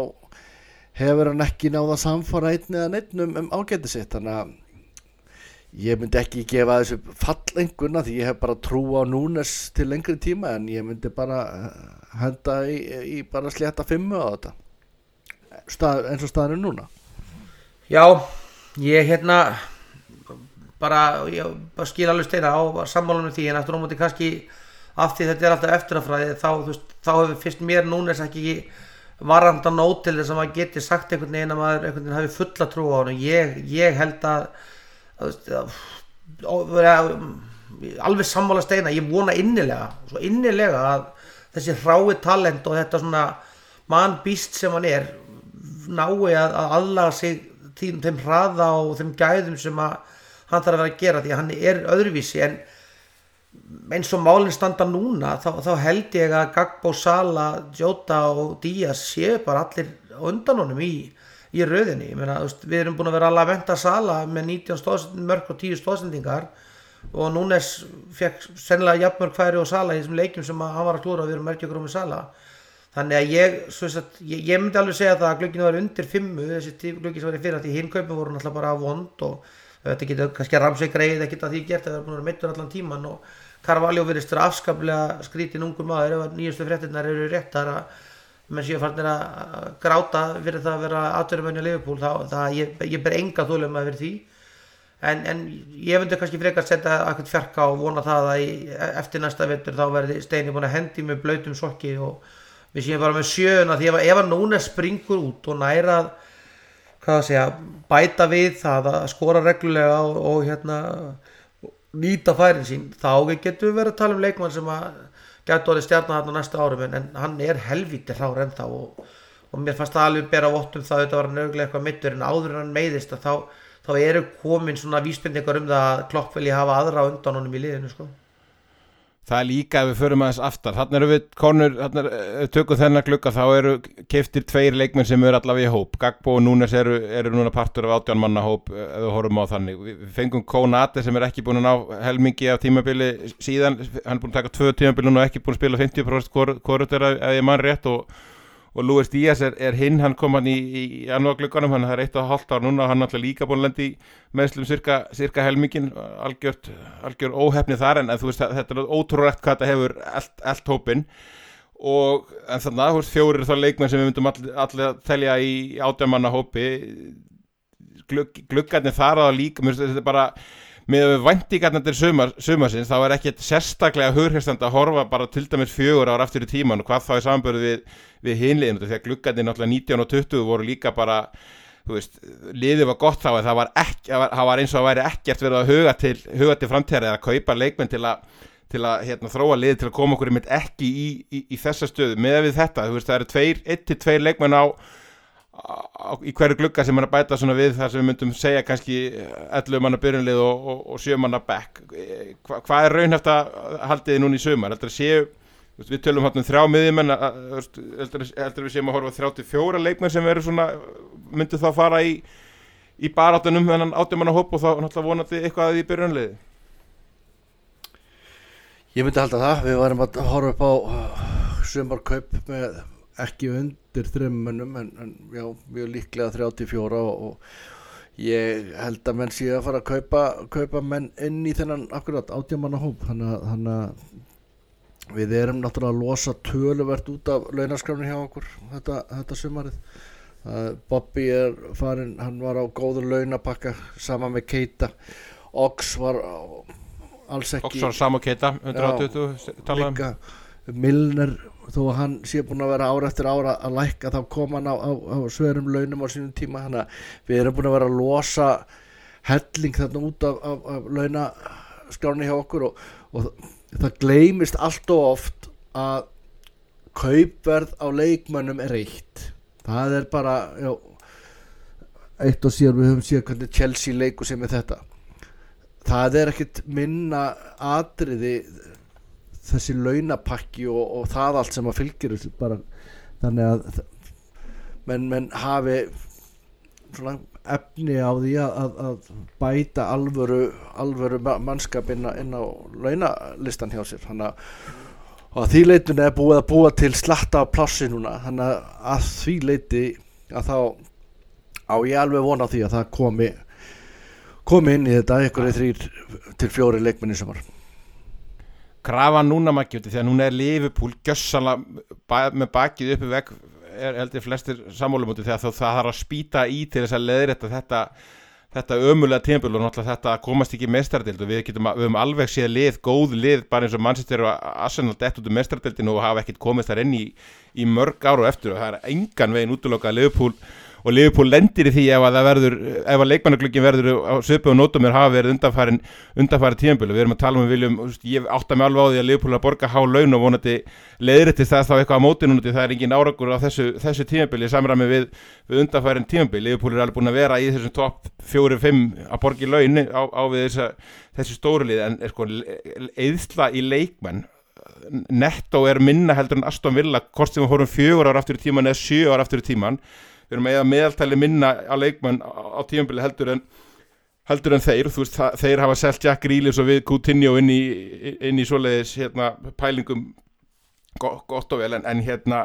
þá hefur hann ekki náða samfara einn eða neitt um, um ágæti sitt. Þannig að ég myndi ekki gefa þessu fallenguna því ég hef bara trú á Núnes til lengri tíma en ég myndi bara henda í, í bara slétta fimmu á þetta Stað, eins og staðan er núna. Já, ég hérna bara, ég bara skil alveg Steina á sammálunum því en aftur á móti kannski af því þetta er alltaf eftirafræði þá, þú veist, þá hefur fyrst mér Núnes ekki varanda nót til þess að maður geti sagt einhvern veginn að maður einhvern veginn hafi fulla trú á hann. Ég, ég held að alveg sammála Steina, ég vona innilega svo innilega að þessi hrái talent og þetta svona mannbíst sem hann er nái að, að aðlaga sig þeim, þeim hraða og þeim gæðum sem að hann þarf að vera að gera því að hann er öðruvísi en eins og málinn standa núna þá, þá held ég að Gagbo, Sala, Jota og Díaz séu bara allir undan honum í í röðinni. Ég meina, við erum búin að vera að lamenta Sala með nítján mörk og tíu stóðsendingar og Núnes fekk sennilega jafnmörk færi og Sala í þessum leikjum sem hann var að klúra og við erum merkja okkur með Sala. Þannig að ég, sagt, ég, ég myndi alveg segja það að glugginu var undir fimmu, þessi gluggi sem var í fyrra, því hinn kaupin voru náttúrulega bara vond og þetta getur kannski að Ramsey greið ekkert að því gert, það er búin að vera meittur allan tíman og Carvalho virðist vera afskaplega skrítin ungur maður ef nýjustu fréttirnar eru réttar að menn séu farnir að gráta fyrir það að vera atvinnumenn í Liverpool þá, það, ég, ég ber enga þolum að vera því en, en ég myndi kannski frekar setja eitthvað fjarka og vona það að í, eftir næsta vetur þá verði Steini búin að hendi með blautum sokki og við séum bara með sjöuna því ef, ef að Núnes springur út og næra hvað að segja, bæta við það að skora reglulega og, og hérna nýta færin sín þá getur við verið að tala um leikmann sem að gæti orðið stjarnar þarna næsta árum en, en hann er helvíti hrár ennþá og, og mér fannst það alveg bera vott um það þetta var hann örgulega eitthvað meiddur en áður en hann meiðist þá, þá eru komin svona vísbendingar um það að Klopp vilji hafa aðra undan honum í liðinu sko. Það er líka ef við förum aðeins aftar þannig eru við konur, þannig er tökum þennan glugga þá eru keiftir tveir leikmenn sem eru allavega í hóp, Gagbo og Núnes eru, eru núna partur af átján manna hóp ef við horfum á þannig, við fengum Konate sem er ekki búin að ná helmingi af tímabili síðan, hann er búin að taka tvö tímabili og ekki búin að spila fimmtíu prósent hvort er að ég mann rétt og og Luis Díaz er, er hinn, hann kom hann í, í janúarglugganum, hann er eitt og hálft ár núna og hann er alltaf líka búin að lenda í meðslum cirka, cirka helmingin, algjört, algjör óhefni þar en, en þú veist þetta er ótrúlegt hvað þetta hefur allt, allt hópin og en þannig að fjórir þá leikmenn sem við myndum allir all að telja í átjánmanna hópi glugg, gluggarnir þar á líka, mér finnst þetta er bara með væntingarnar til sumar, sumarsins þá er ekkert sérstaklega hughristandi að horfa bara til dæmis fjögur ár aftur í tíman og hvað þá í samanburði við, við hinliðinu því að gluggarnir náttúrulega nítján og tuttugu voru líka bara þú veist, liðið var gott þá en það var, ekki, það var, það var eins og það væri ekkert verið að huga til, huga til framtíðar eða kaupa leikmenn til að, til að hérna, þróa liðið til að koma okkur einmitt ekki í, í, í þessa stöðu með við þetta, þú veist, það eru tveir, eitt til tveir leikmenn á, á í hverju glugga sem er að bæta svona við þar sem við myndum segja kannski ellefu manna byrjunlið og, og, og sjö manna back. Hva, hvað er raunhæft að haldið núna í sumar? Heldur að séu, við tölum hérna um þrjá miðjumenn, heldur við séum að horfa þrjátíu og fjóra leikmenn sem eru svona, myndu þá fara í, í baráttunum þennan átján manna hóp og þá náttúrulega vonandi eitthvað í byrjunliði? Ég myndi halda það, við varum að horfa upp á sumarkaup með ekki undir þrem mönnum en, en já, mjög líklega þrjátíu og fjóra og, og ég held að menn sé að fara að kaupa, kaupa menn inn í þennan akkurat átján manna hóp, þannig að við erum náttúrulega að losa töluvert út af launaskránni hjá okkur þetta, þetta sumarið. Uh, Bobby er farin, hann var á góður launapakka sama með Keita. Ox var alls ekki. Ox var sama Keita, hundrað og tuttugu talaðum. Milner, þó að hann sé búin að vera ára eftir ára að lækka, þá kom hann á, á, á sverum launum á sínum tíma, þannig að við erum búin að vera að losa helling þarna út af, af, af launaskráni hjá okkur og, og það gleymist allt og oft að kaupverð á leikmönnum er eitt. Það er bara, já, eitt og síðan við höfum séð hvernig Chelsea leikur sem er þetta. Það er ekkit minna atriði þessi launapakki og, og það allt sem að fylgir þessu bara, þannig að menn, menn hafi svona efni á því að, að, að bæta alvöru, alvöru mannskap inn á, inn á launalistan hjá sér, þannig að og að því leitinu er búið að búa til slatta af plássi núna, þannig að, að því leiti að þá á ég alveg vona á því að það komi komi inn í þetta einhverju þrír til fjóri leikmenni sem var Krafan núna Maggi, því að núna er Liverpool gjössanlega ba með bakið uppi vegg er heldur flestir sammálumóti þegar það, það þarf að spýta í til þess að leiðrétta þetta, þetta ömulega tímabil og náttúrulega þetta komast ekki meistaradeildin og við getum við höfum alveg séð lið, góð lið bara eins og Manchester og Arsenal dett út úr meistaradeildinu og hafa ekkert komist þar inn í, í mörg ára og eftir og það er engan veginn útilokað Liverpool og Liverpool lendir í því ef að það verður ef að leikmannaglugginn verður á svipuðum nótum er hafa verið undanfarin undanfarin tímabil við erum að tala um við viljum ég átta mig alveg á því að Liverpool er að borga há laun og vonandi leiðréttist það þá eitthvað á móti núna því það er engin árangur á þessu þessu tímabili í samræmi við við undanfarin tímabil Liverpool er alveg búin að vera í þessum topp fjórir fimm að borga í laun á, á við þessa, þessu stóru lið en er sko eyðsla í leikmenn nettó er minna heldur en Aston Villa hvort sem við fórum fjögur ár aftur í tíman eða sjö ár aftur í tíman við erum eða meðaltali minna á leikmenn á, á tímabili heldur en heldur en þeir, þú veist, það, þeir hafa selt Jack Grealish og við Coutinho inn í inn í svoleiðis hérna pælingum gott og vel en, en hérna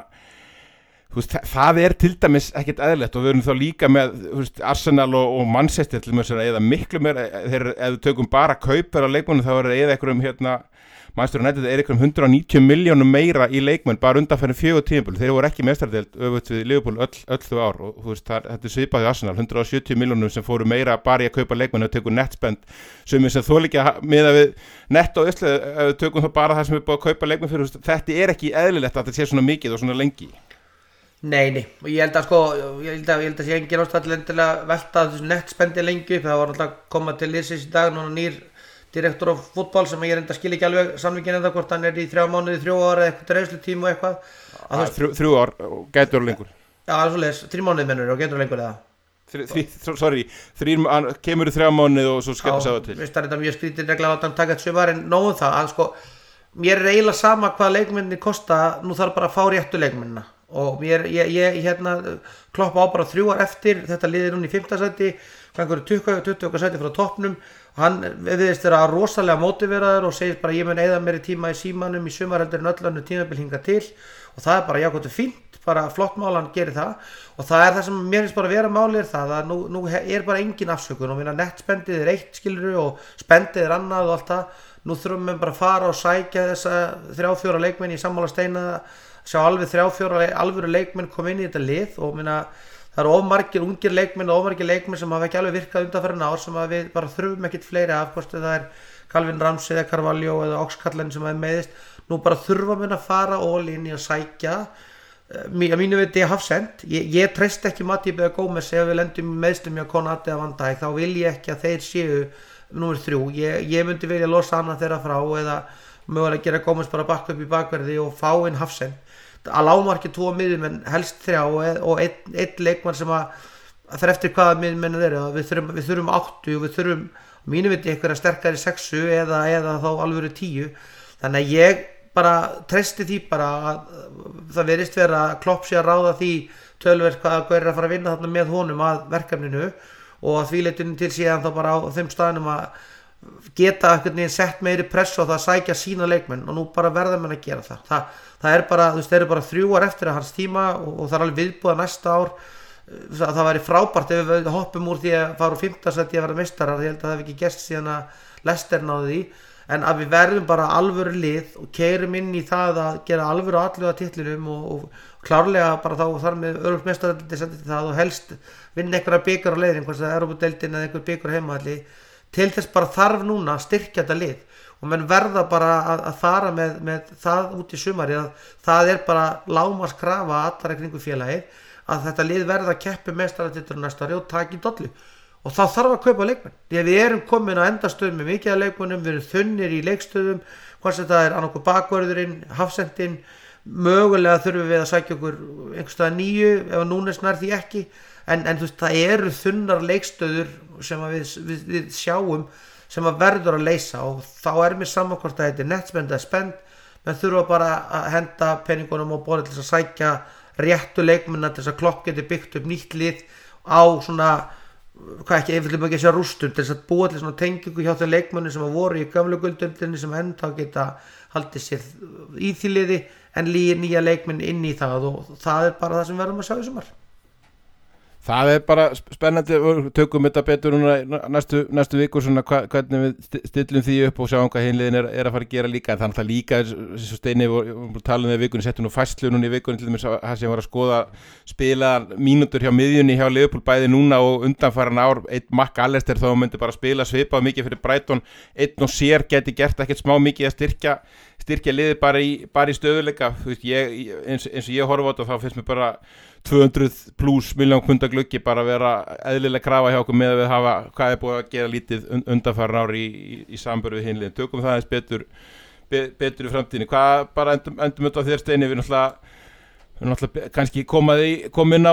þú veist, það, það er til dæmis ekkert eðlilegt og við erum þá líka með þú veist, Arsenal og, og Manchester til þess að eða miklu meira, þeir ef við tökum bara kaupar á leikmennum þá er það eða einhverjum hérna Manchester United er einhverjum hundrað og níutíu milljónum meira í leikmenn bara undanfærin fjögur tímabil þeir voru ekki meistaradeild öfugt við Liverpool öll, öll þau ár og þú veist það, þetta er svipað í Arsenal hundrað og sjötíu milljónum sem fóru meira bara í að kaupa leikmenn og tökum nettspend sem er sem þó líka miða við nett og öslu ef við tökum þá bara það sem við búið að kaupa leikmenn fyrir þetta er ekki eðlilegt að þetta sé svona mikið og svona lengi Nei, nei, og ég held að sko ég held að, ég held að sé engin ástæða til að velta þessu nettspendi lengi upp það var náttúrulega koma til liðsins í dag núna nýr direktor af fútbol sem ég reynda skil ekki alveg samvíkinn en það hvort hann er í þrjá mánuði, þrjú ára eða eitthvað reynslu tíma og eitthvað að þrjú, þrjú ár og gætur lengur Já, það er svoleiðis, þrjú mánuði mennur og gætur lengur eða Þri, þri, sorry, þrýr, kemur í þrjá mánuði og svo skemmt sá það til Já, það er þetta mjög skrítið regla að hann taka þetta sumar en nóðum það að sko mér er eiginlega sama hvað leikmenni kosta nú þarf bara að fá réttu leikmennina og mér, ég, ég hérna kloppa á bara þrjú ár eftir þetta liðir núna í fimmta sæti einhverju tuttugu sæti frá toppnum hann viðist þeirra rosalega mótiveraður og segir bara ég mun eyða mér í tíma í símanum í sumar heldur en öll annu tímabil hinga til og það er bara jákvæmt fínt, bara flott mál hann gerir það og það er það sem mér finnst bara að vera máli er það að nú, nú er bara engin afsökun og minna nettspendið er eitt skiluru og spendið er annað og allt það nú þurfum við bara að fara og sækja þessa þrjá fjóra leikmenn í sammála steina sjá alveg þrjá fjóra alvöru leikmenn koma inn í þetta lið og minna það eru ofmargir ungir leikmenn og ofmargir leikmenn sem hafa ekki alveg virkað undanfærin ár sem að við bara þurfum ekkit fleiri af hvort það er Calvin Ramsey eða Carvalho eða Oxlade sem að meðist nú bara þurfa við að fara all in í að sækja að mínu viti Hafsend, ég, ég treyst ekki Matip eða Gómez ef við lendum meðslum hjá Konate eða Van Dijk, þá vil ég ekki að þeir séu númer þrjú, ég, ég myndi vilja losa annað þeirra frá eða mögulega gera Gómez bara bakka upp í bakverði og fá inn Hafsend, að lágmarki tvo miðjumenn, helst þrjá og einn, einn leikmann sem að það er eftir hvaða miðjumenn þeir eru, við þurfum, við þurfum áttu og við þurfum mínu viti einhverja sterkari sexu eða, eða þá alvöru tíu, þannig að ég bara treysti því bara að það verðist vera að Klopp sé að ráða því tölverk hvað hver er að fara að vinna þarna með honum að verkefninu og að því leitinu til síðan þá bara á þeim staðnum að geta einhvern veginn sett meiri press á það að sækja sína leikmenn og nú bara verða menn að gera það Þa, það er bara, þú veist, þeir eru bara þrjú ár eftir að hans tíma og, og það er alveg viðbúða næsta ár það, það væri frábært ef við hoppum úr því að fara úr fimmta sæti að verða meistarar, ég held að það hef ekki gerst síðan að Leicester náði því en að við verðum bara alvöru lið og keyrum inn í það að gera alvöru alluga titlinum og, og klárlega bara þá þar með örugt meistaradeildi sendið til það og helst vinna einhverja bikar á leiðin, hvort það er Evrópudeildin eða einhver bikar heimavalli til þess bara þarf núna að styrkja þetta lið og menn verða bara að, að fara með, með það út í sumari að það er bara lágmarkskrafa allar í kringum félagið að þetta lið verða að keppi meistaradeildina næsta ári og taki dollu og þá þarf að kaupa leikmenn því að við erum komin á endastöðum með mikið af leikmennum, við erum þunnir í leiksstöðum hvort sem það er annarkur bakvörðurinn Hafsendinn, mögulega þurfum við að sækja okkur einhverstað nýju ef Núnes nær því ekki en, en þú veist, það eru þunnar leikstöður sem að við, við, við sjáum sem að verður að leysa og þá er mér saman hvort það heitir netspend eða spend menn þurfa bara að henda peningunum og borða til þess að sækja réttu leikmenn til þess að Klopp geti byggt upp nýtt lið á svona hvað ekki, ef við viljum ekki að sjá rústum til þess að búa til svona tengingu hjá þeim leikmönnum sem að voru í gamlu guldöldinni sem ennþá geta haldið sér í því liði en líði nýja leikmenn inn í það og það er bara það sem verðum að sjá í sumar. Það er bara spennandi, við tökum þetta betur núna næstu, næstu viku svona hva, hvernig við stillum því upp og sjáum hvað hinliðin er, er að fara að gera líka en þannig að það líka, eins og Steini og talum við í vikunni, settum nú fæslu núna í vikunni til dæmis að sem var að skoða spila mínútur hjá miðjunni hjá Liverpool bæði núna og undanfaran ár einn Mac Allister þá myndi bara spila svipað mikið fyrir Brighton, einn og sér geti gert ekkert smá mikið að styrkja styrkja liði bara í, bara í stöðuleika þú veist, ég, eins, eins og ég horfa á þetta þá finnst mér bara tvö hundruð pluss miljón punda gluggi bara vera eðlilega krafa hjá okkur með að við hafa hvað er búið að gera lítið undanfarin ári í, í, í sambörðu við hinliðin tökum það eins betur, be, betur í framtíðinni hvað bara endum, endum þetta á þér Steini við náttúrulega, við náttúrulega kannski komaði kom inn á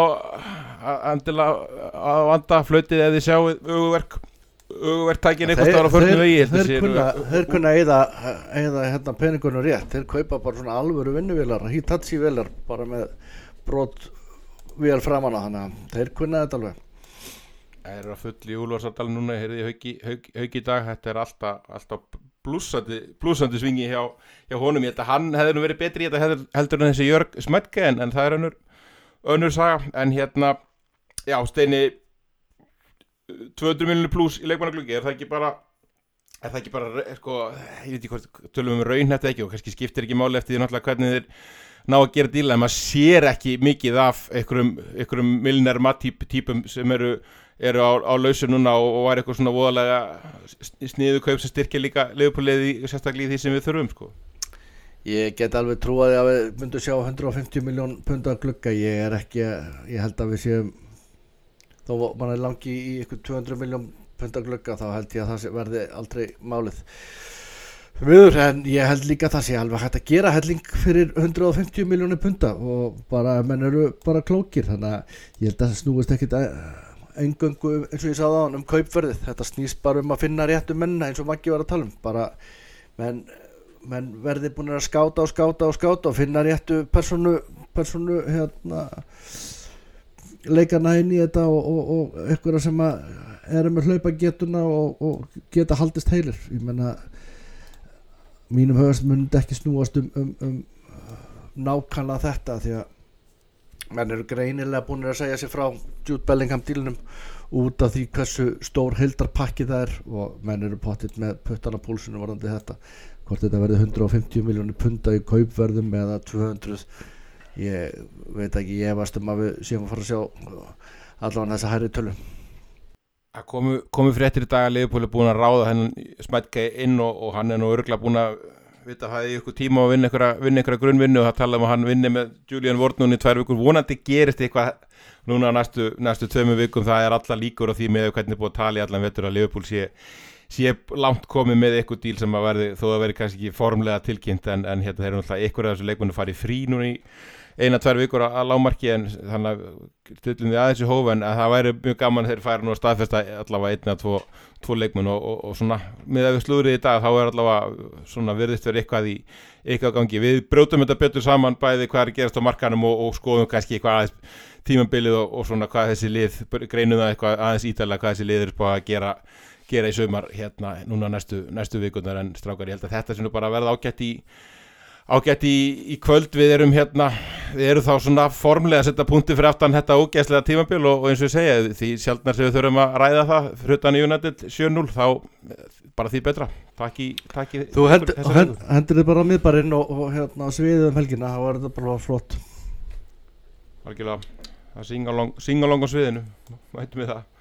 andilega á vanda flautið eða þið sjáu öguverk öguverktækin eitthvað stára förnum vegi þeir, þeir, þeir kunna eða hérna peningunum rétt þeir kaupa bara svona alvöru vinnuvélar Hitachi vélar bara með brot vel framan á hana þeir kunna þetta alveg það er að full í Úlfarsárdal núna heyrði ég hauki, hauki, hauki í dag þetta er alltaf, alltaf blúsandi, blúsandi svingi hjá, hjá honum ég held að hann hefði nú verið betri í þetta heldur, heldur en þessi Jörg Smedke en, en það er önnur, önnur saga en hérna já Steini tvö hundruð miljónir pluss í leikmannagluggi er það ekki bara er það ekki bara sko ég veit ekki hvort tölum um raunhætt ekki og kannski skiptir ekki máli eftir því náttúrulega hvernig þeir ná að gera díla en maður sér ekki mikið af einhverjum, einhverjum miljoner típum sem eru, eru á, á lausu núna og, og var eitthvað svona voðalega sniðu kaup sem styrkja líka Liverpool-liði sérstaklega í því sem við þurfum sko. Ég get alveg trúaði að við myndum sjá hundrað og fimmtíu milljón punda glugga ég er ekki, ég held að við séum þó mann er langi í ykkur tvö hundruð milljón punda glugga þá held ég að það verði aldrei málið viður en ég held líka að það sé alveg hægt að gera helling fyrir hundrað og fimmtíu milljónir punda og bara menn eru bara klókir þannig að ég held að það snúist ekkit eingöngu eins og ég sagði á hann um kaupverðið þetta snýst bara um að finna réttu mennina eins og Maggi var að tala um bara menn, menn verði búin að skáta og skáta og skáta og finna réttu personu, personu hérna leikana inn í þetta og, og, og einhverja sem að eru með hlaupa getuna og, og geta haldist heilir ég menna mínum höfast myndi ekki snúast um, um, um nákvæmlega þetta því að menn eru greinilega búin að segja sér frá Jude Bellingham dílunum út af því hversu stór heildarpakki það er og menn eru pottitt með puttana púlsinu varðandi þetta hvort þetta verði hundrað og fimmtíu milljónir punda í kaupverðum eða tvö hundruð ég veit ekki, ég efast um að við séum að fara að sjá allavega þessa hærri tölu Það komu, komu fréttir í dag að Liverpool er búin að ráða hennan Smedke inn og, og hann er nú örugglega búin að vita að það er ykkur tíma að vinna ykkur, vinna ykkur grunnvinnu og það tala um að hann vinni með Julian Ward núna í tvær vikur, vonandi gerist eitthvað núna næstu, næstu tveimur vikum, það er alla líkur á því með hvernig búið að tala í allan vetur að Liverpool sé, sé langt komið með eitthvað díl sem að verði, þó að verði kannski ekki formlega tilkynnt en, en hérna þeir eru náttúrulega ykkur af þessu leikmennu farið frí núna í eina, tvær vikur að lágmarki en þannig að stillum við aðeins í hóf en að það væri mjög gaman þeir færi nú að staðfesta allavega einn eða tvo, tvo leikmenn og, og, og svona með að við slúrið í dag þá er allavega svona virðist verið eitthvað í eitthvað gangi. Við brjótum þetta betur saman bæði hvað er að gerast á markanum og, og skoðum kannski eitthvað aðeins tímabilið og, og svona hvað þessi lið, greinum það eitthvað aðeins ítalega hvað þessi lið er búið að gera, gera í sumar hérna núna næstu, næstu vikundar en strákar ég held að þetta sem nú bara verða ágætt í ágætt í, í kvöld við erum hérna, við erum þá svona formlega að setja punkti fyrir aftan þetta ógeðslega tímabil og, og eins og ég segja því sjaldnar sem við þurfum að ræða það fyrir utan í United sjö núll þá bara því betra, takk í, takk í Þú hend, hend, hendur þið bara á miðbarinn og, og hérna sviðið um helgina, það var þetta bara flott Algjörlega, það singalong, singalong á sviðinu, mætum við það